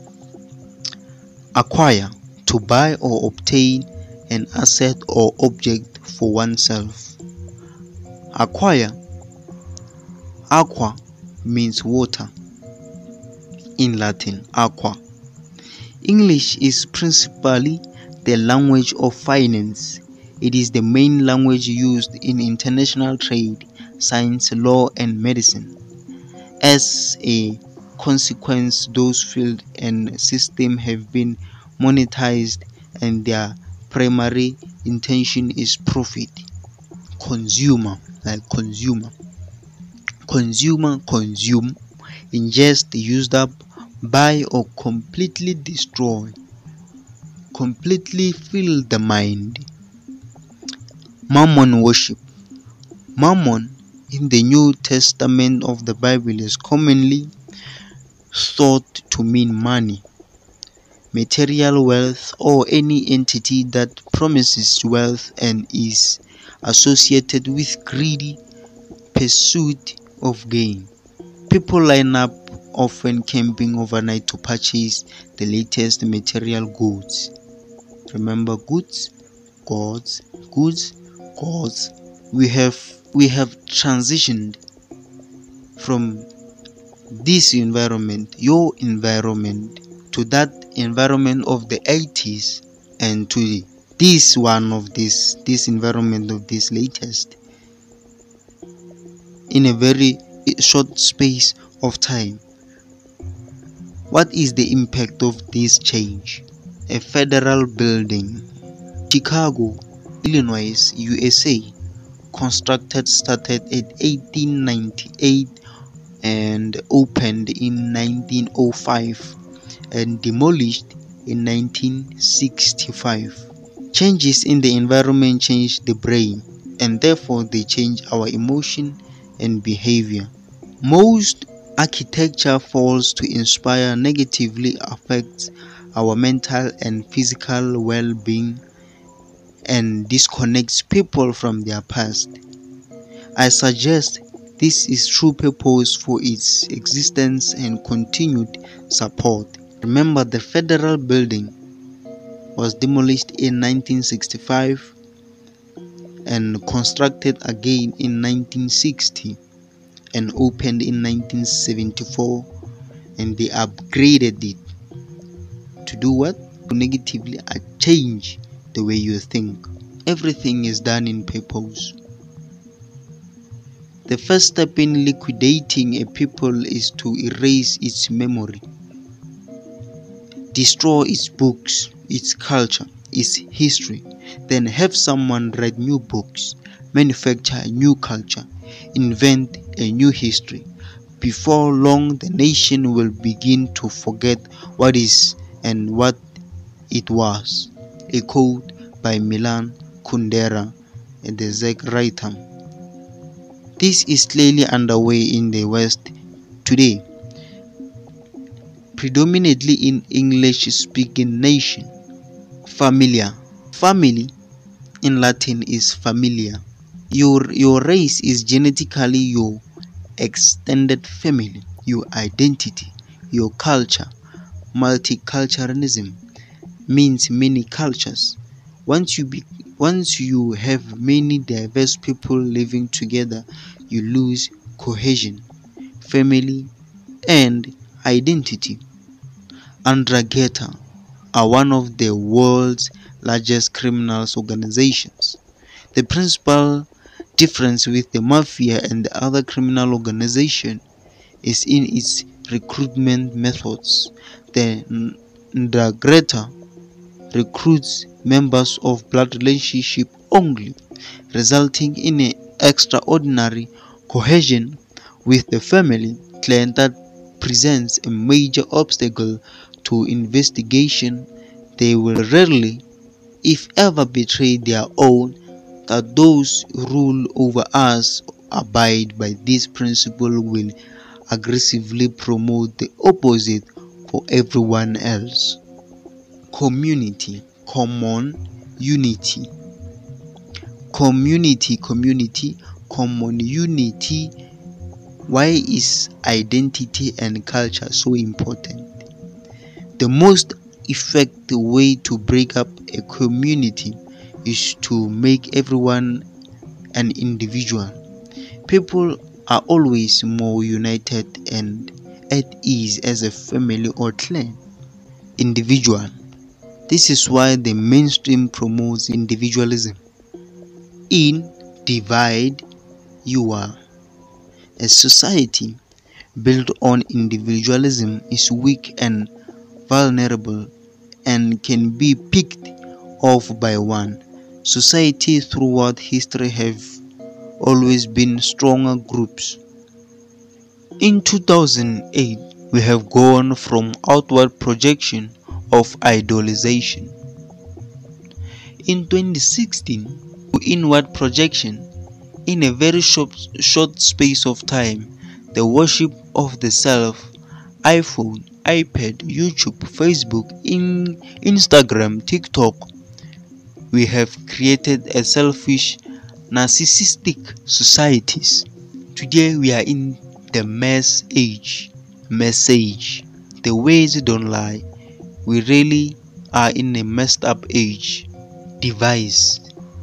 Acquire. To buy or obtain an asset or object for oneself. Acquire. Aqua means water in Latin. Aqua. English is principally the language of finance. It is the main language used in international trade, science, law, and medicine. As a consequence, those fields and systems have been monetized, and their primary intention is profit. Consumer, consume, ingest, used up, buy, or completely destroy. completely fill the mind. Mammon worship. Mammon in the New Testament of the Bible is commonly thought to mean money, material wealth, or any entity that promises wealth and is associated with greedy pursuit of gain. People line up, often camping overnight to purchase the latest material goods. Remember, goods, gods, goods, gods. We have transitioned from this environment, your environment, to that environment of the 80s, and to this environment of this latest, in a very short space of time. What is the impact of this change? A federal building, Chicago, Illinois, USA, started in 1898 and opened in 1905 and demolished in 1965. Changes in the environment change the brain, and therefore they change our emotion and behavior. Most architecture fails to inspire negatively affects our mental and physical well-being and disconnects people from their past. I suggest this is true purpose for its existence and continued support. Remember, the federal building was demolished in 1965 and constructed again in 1960 and opened in 1974, and they upgraded it to do what? To negatively change the way you think. Everything is done in purpose. The first step in liquidating a people is to erase its memory, destroy its books, its culture, its history, then have someone write new books, manufacture a new culture, invent a new history. Before long, the nation will begin to forget what is and what it was. A quote by Milan Kundera and the Zach writer. This is clearly underway in the West today, predominantly in English-speaking nation. Familia. Family in Latin is familia. Your race is genetically your extended family, your identity, your culture. Multiculturalism means many cultures. Once you have many diverse people living together, you lose cohesion, family, and identity. Andrangheta are one of the world's largest criminal organizations. The principal difference with the mafia and the other criminal organizations is in its recruitment methods. The Ndrangheta recruits members of blood relationship only, resulting in an extraordinary cohesion with the family clan that presents a major obstacle to investigation. They will rarely, if ever, betray their own, that those who rule over us abide by this principle will aggressively promote the opposite for everyone else. Community, common, unity. Community, common, unity. Why is identity and culture so important? The most effective way to break up a community is to make everyone an individual. People are always more united and at ease as a family or clan. Individual. This is why the mainstream promotes individualism. In divide, you are. A society built on individualism is weak and vulnerable and can be picked off by one. Society throughout history have always been stronger groups. In 2008, we have gone from outward projection of idolization In 2016, inward projection, in a very short space of time, the worship of the self, iPhone, iPad, YouTube, Facebook, Instagram, TikTok, we have created a selfish, narcissistic societies. Today we are in the mess age. Message. The words don't lie. We really are in a messed up age. Device.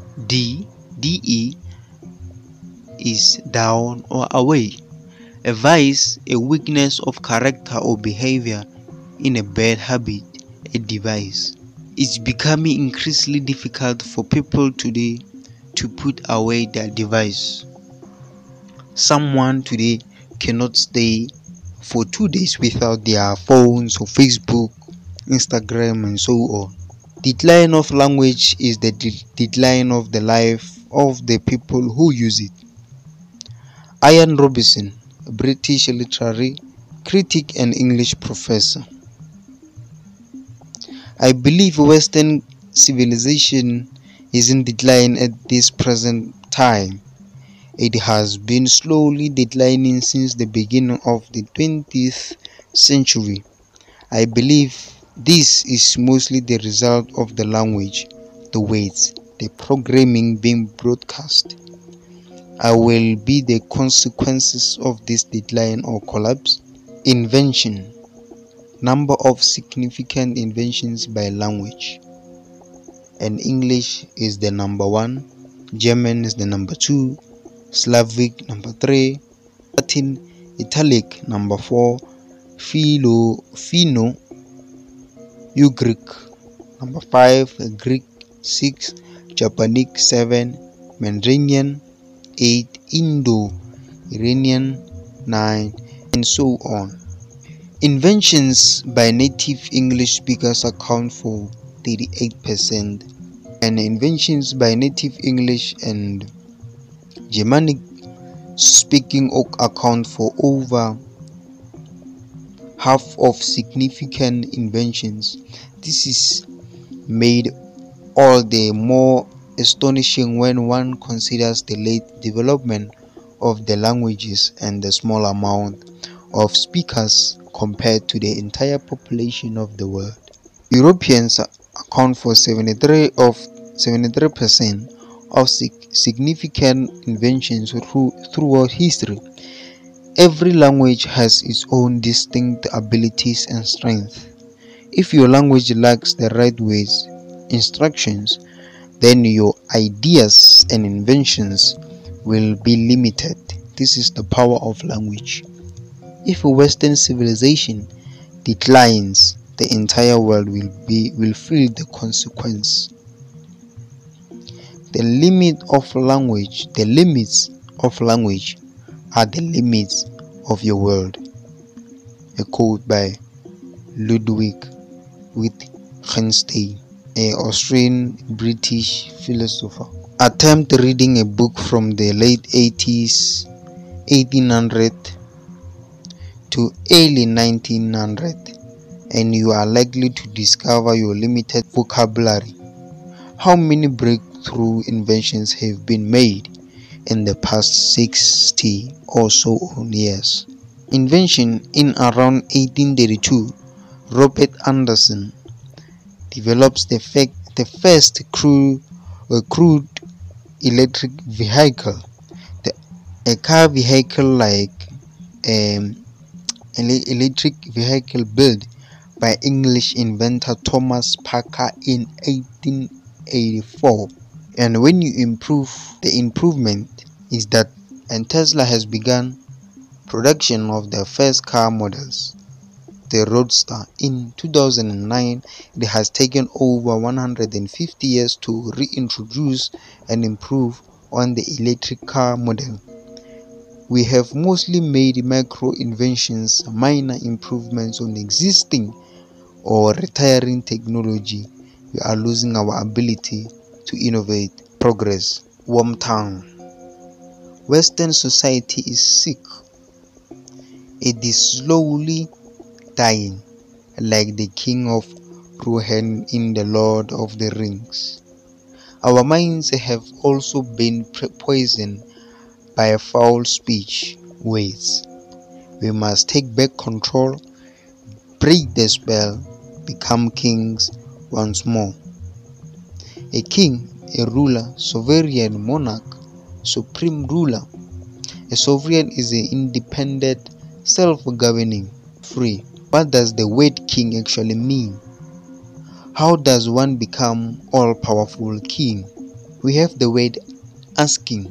DE is down or away. A vice, a weakness of character or behavior in a bad habit, a device. It's becoming increasingly difficult for people today to put away their device. Someone today cannot stay for 2 days without their phones or Facebook, Instagram, and so on. Decline of language is the decline of the life of the people who use it. Ian Robertson, a British literary critic and English professor. I believe Western civilization is in decline at this present time. It has been slowly declining since the beginning of the 20th century. I believe this is mostly the result of the language, the words, the programming being broadcast. I will be the consequences of this decline or collapse. Invention. Number of significant inventions by language. And English is the number 1, German is the number 2, Slavic number 3, Latin, Italic number 4, Finno, Ugric number 5, Greek 6, Japanese 7, Mandarin 8, Indo-Iranian 9, and so on. Inventions by native English speakers account for 38%, and inventions by native English and Germanic speaking account for over half of significant inventions. This is made all the more astonishing when one considers the late development of the languages and the small amount of speakers compared to the entire population of the world. Europeans account for 73% of significant inventions throughout history. Every language has its own distinct abilities and strengths. If your language lacks the right words, instructions, then your ideas and inventions will be limited. This is the power of language. If a Western civilization declines, the entire world will feel the consequence. The limits of language are the limits of your world. A quote by Ludwig Wittgenstein, an Austrian-British philosopher. Attempt reading a book from the late 1800 to early 1900, and you are likely to discover your limited vocabulary. How many breakthrough inventions have been made in the past 60 or so years? Invention in around 1832, Robert Anderson develops the first crude electric vehicle, a car vehicle like electric vehicle built by English inventor Thomas Parker in 1884. And when you improve, the improvement is that Tesla has begun production of their first car models, the Roadster. In 2009, it has taken over 150 years to reintroduce and improve on the electric car model. We have mostly made micro inventions, minor improvements on existing or retiring technology. We are losing our ability to innovate. Progress. Wormtongue. Western society is sick. It is slowly dying, like the king of Rohan in The Lord of the Rings. Our minds have also been poisoned by foul speech ways. We must take back control, break the spell, become kings once more. A king, a ruler, sovereign monarch, supreme ruler. A sovereign is an independent, self-governing, free. What does the word king actually mean? How does one become all-powerful king? We have the word asking.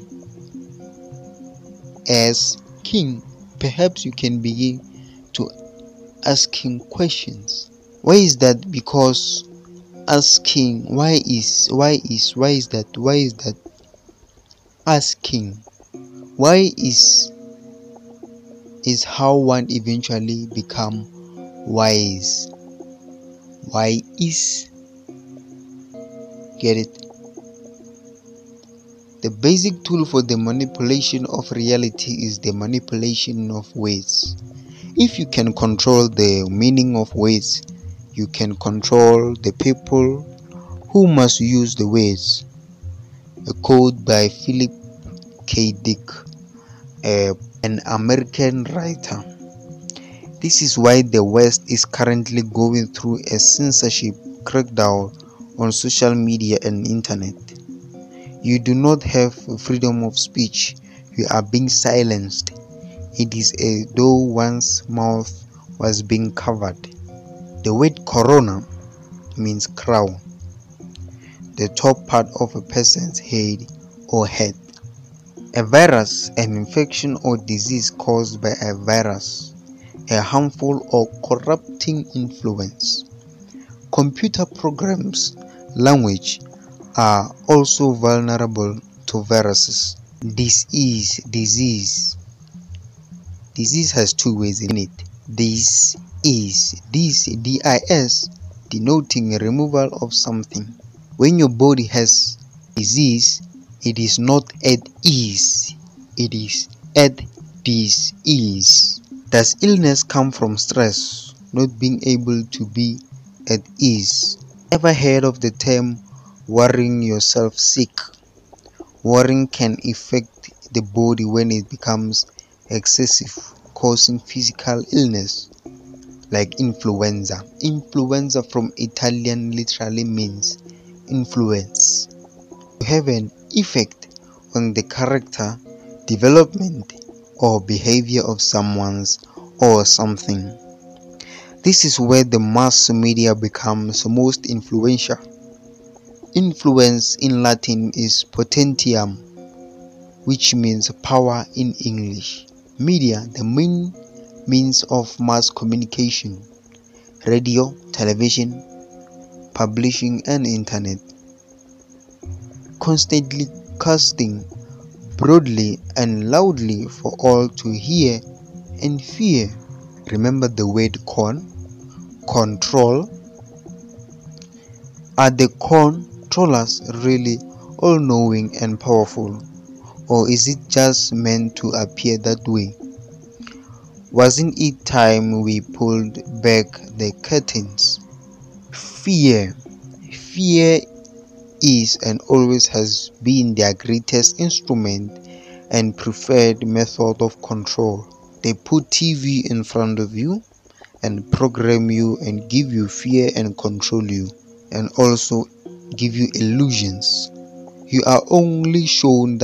As king, perhaps you can begin to asking questions. Why is that? Because asking why is that asking why is how one eventually become wise. Why is, get it? The basic tool for the manipulation of reality is the manipulation of words. If you can control the meaning of words, you can control the people who must use the words. A quote by Philip K. Dick, an American writer. This is why the West is currently going through a censorship crackdown on social media and internet. You do not have freedom of speech. You are being silenced. It is as though one's mouth was being covered. The word corona means crown, the top part of a person's head or head. A virus, an infection or disease caused by a virus, a harmful or corrupting influence. Computer programs, language, are also vulnerable to viruses. Disease has two ways in it. This, D-I-S, denoting a removal of something. When your body has disease, it is not at ease, it is at dis-ease. Does illness come from stress, not being able to be at ease? Ever heard of the term worrying yourself sick? Worrying can affect the body when it becomes excessive, causing physical illness like influenza. Influenza from Italian literally means influence. To have an effect on the character, development, or behavior of someone's or something. This is where the mass media becomes most influential. Influence in Latin is potentiam, which means power in English. Media, the main means of mass communication: radio, television, publishing, and internet. Constantly casting broadly and loudly for all to hear and fear. Remember the word control. Are the controllers really all-knowing and powerful, or is it just meant to appear that way? Wasn't it time we pulled back the curtains? Fear is and always has been their greatest instrument and preferred method of control. They put TV in front of you and program you and give you fear and control you, and also give you illusions. You are only shown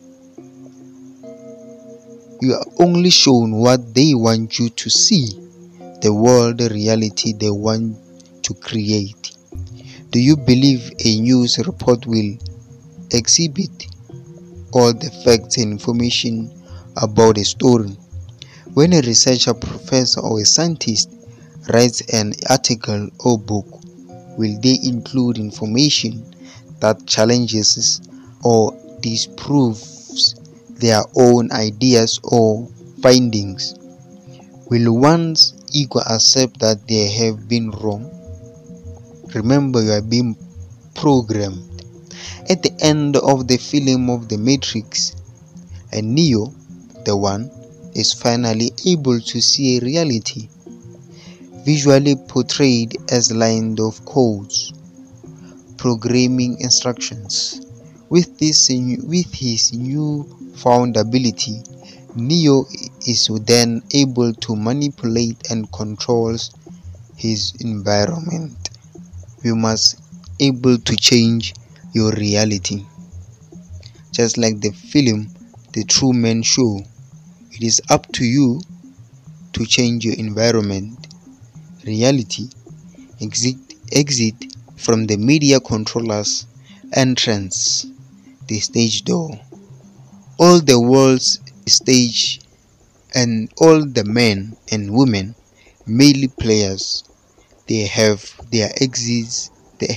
what they want you to see, the world, the reality they want to create. Do you believe a news report will exhibit all the facts and information about a story? When a researcher, professor, or a scientist writes an article or book, will they include information that challenges or disproves their own ideas or findings? Will one's ego accept that they have been wrong? Remember, you are being programmed. At the end of the film of The Matrix, and Neo, the one, is finally able to see a reality, visually portrayed as lines of codes. programming instructions. With his newfound ability, Neo is then able to manipulate and control his environment. You must able to change your reality. Just like the film The Truman Show, it is up to you to change your environment, reality. Exit from the media controller's entrance, the stage door. All the world's stage and all the men and women, male players, they have their exits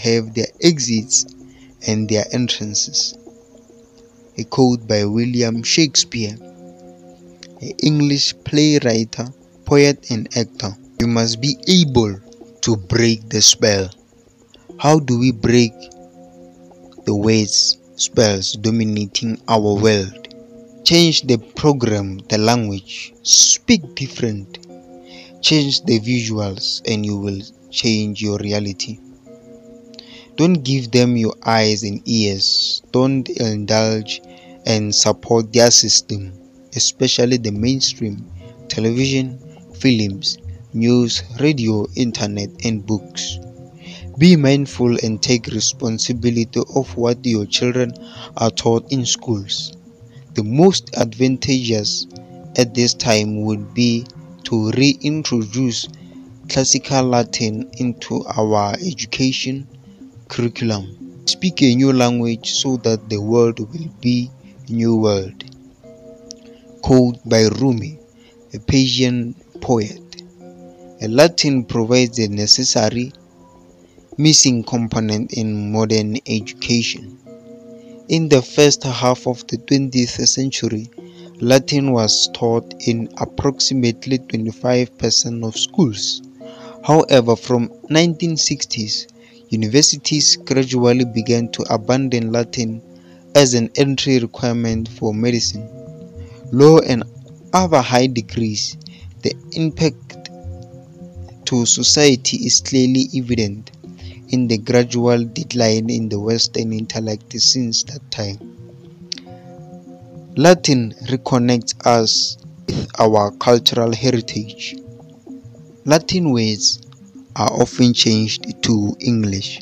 and their entrances. A quote by William Shakespeare, an English playwright, poet and actor. You must be able to break the spell. How do we break the words, spells dominating our world? Change the program, the language, speak different, change the visuals, and you will change your reality. Don't give them your eyes and ears. Don't indulge and support their system, especially the mainstream, television, films, news, radio, internet, and books. Be mindful and take responsibility of what your children are taught in schools. The most advantageous at this time would be to reintroduce classical Latin into our education curriculum. Speak a new language so that the world will be a new world. Quote by Rumi, a Persian poet. A Latin provides the necessary missing component in modern education. In the first half of the 20th century, Latin was taught in approximately 25% of schools. However, from 1960s, universities gradually began to abandon Latin as an entry requirement for medicine, law, and other high degrees. The impact to society is clearly evident in the gradual decline in the Western intellect since that time. Latin reconnects us with our cultural heritage. Latin words are often changed to English.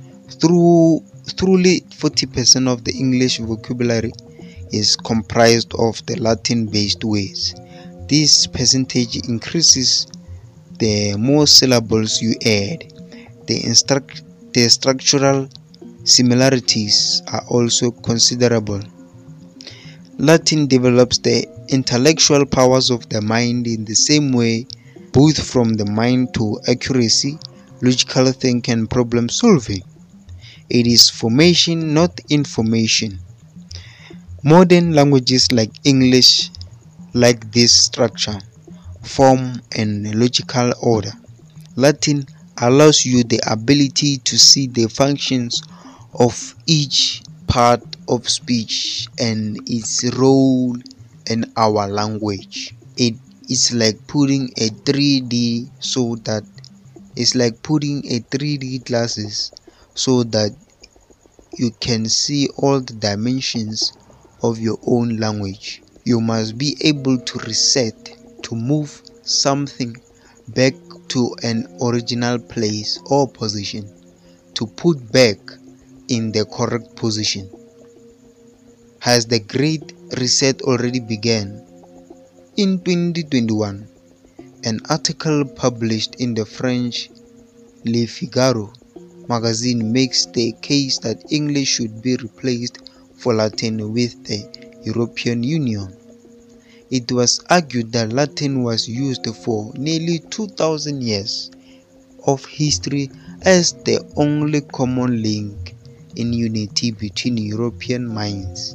Truly 40% of the English vocabulary is comprised of the Latin-based words. This percentage increases the more syllables you add. The structural similarities are also considerable. Latin develops the intellectual powers of the mind in the same way, both from the mind to accuracy, logical thinking, and problem solving. It is formation, not information. Modern languages like English lack this structure, form, and logical order. Latin allows you the ability to see the functions of each part of speech and its role in our language. It is like putting a 3D glasses so that you can see all the dimensions of your own language. You must be able to reset, to move something back to an original place or position, to put back in the correct position. Has the Great Reset already begun? In 2021, an article published in the French Le Figaro magazine makes the case that English should be replaced for Latin with the European Union. It was argued that Latin was used for nearly 2,000 years of history as the only common link in unity between European minds.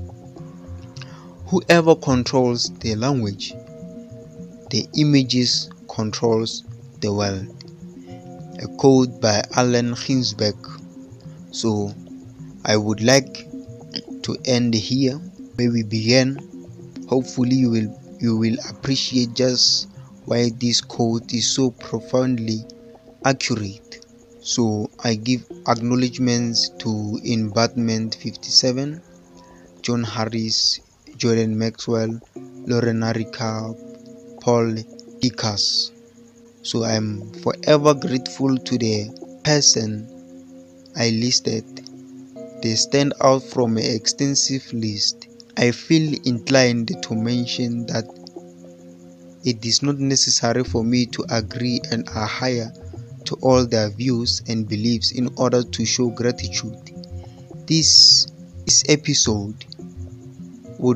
Whoever controls the language, the images controls the world. A quote by Allen Ginsberg. So I would like to end here where we began. Hopefully you will appreciate just why this quote is so profoundly accurate. So I give acknowledgements to Embattment 57, John Harris, Jordan Maxwell, Lorena Ricard, Paul Hikas. So I am forever grateful to the person I listed. They stand out from an extensive list. I feel inclined to mention that it is not necessary for me to agree and adhere to all their views and beliefs in order to show gratitude. This episode would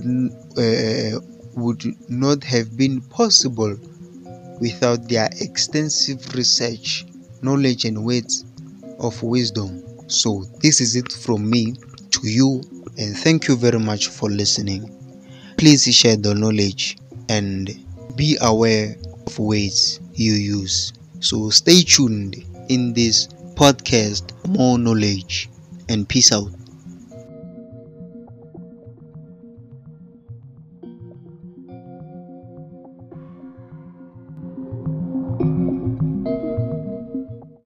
not have been possible without their extensive research, knowledge, and words of wisdom. So this is it from me to you, and thank you very much for listening. Please share the knowledge and be aware of words you use. So stay tuned in this podcast for more knowledge, and peace out.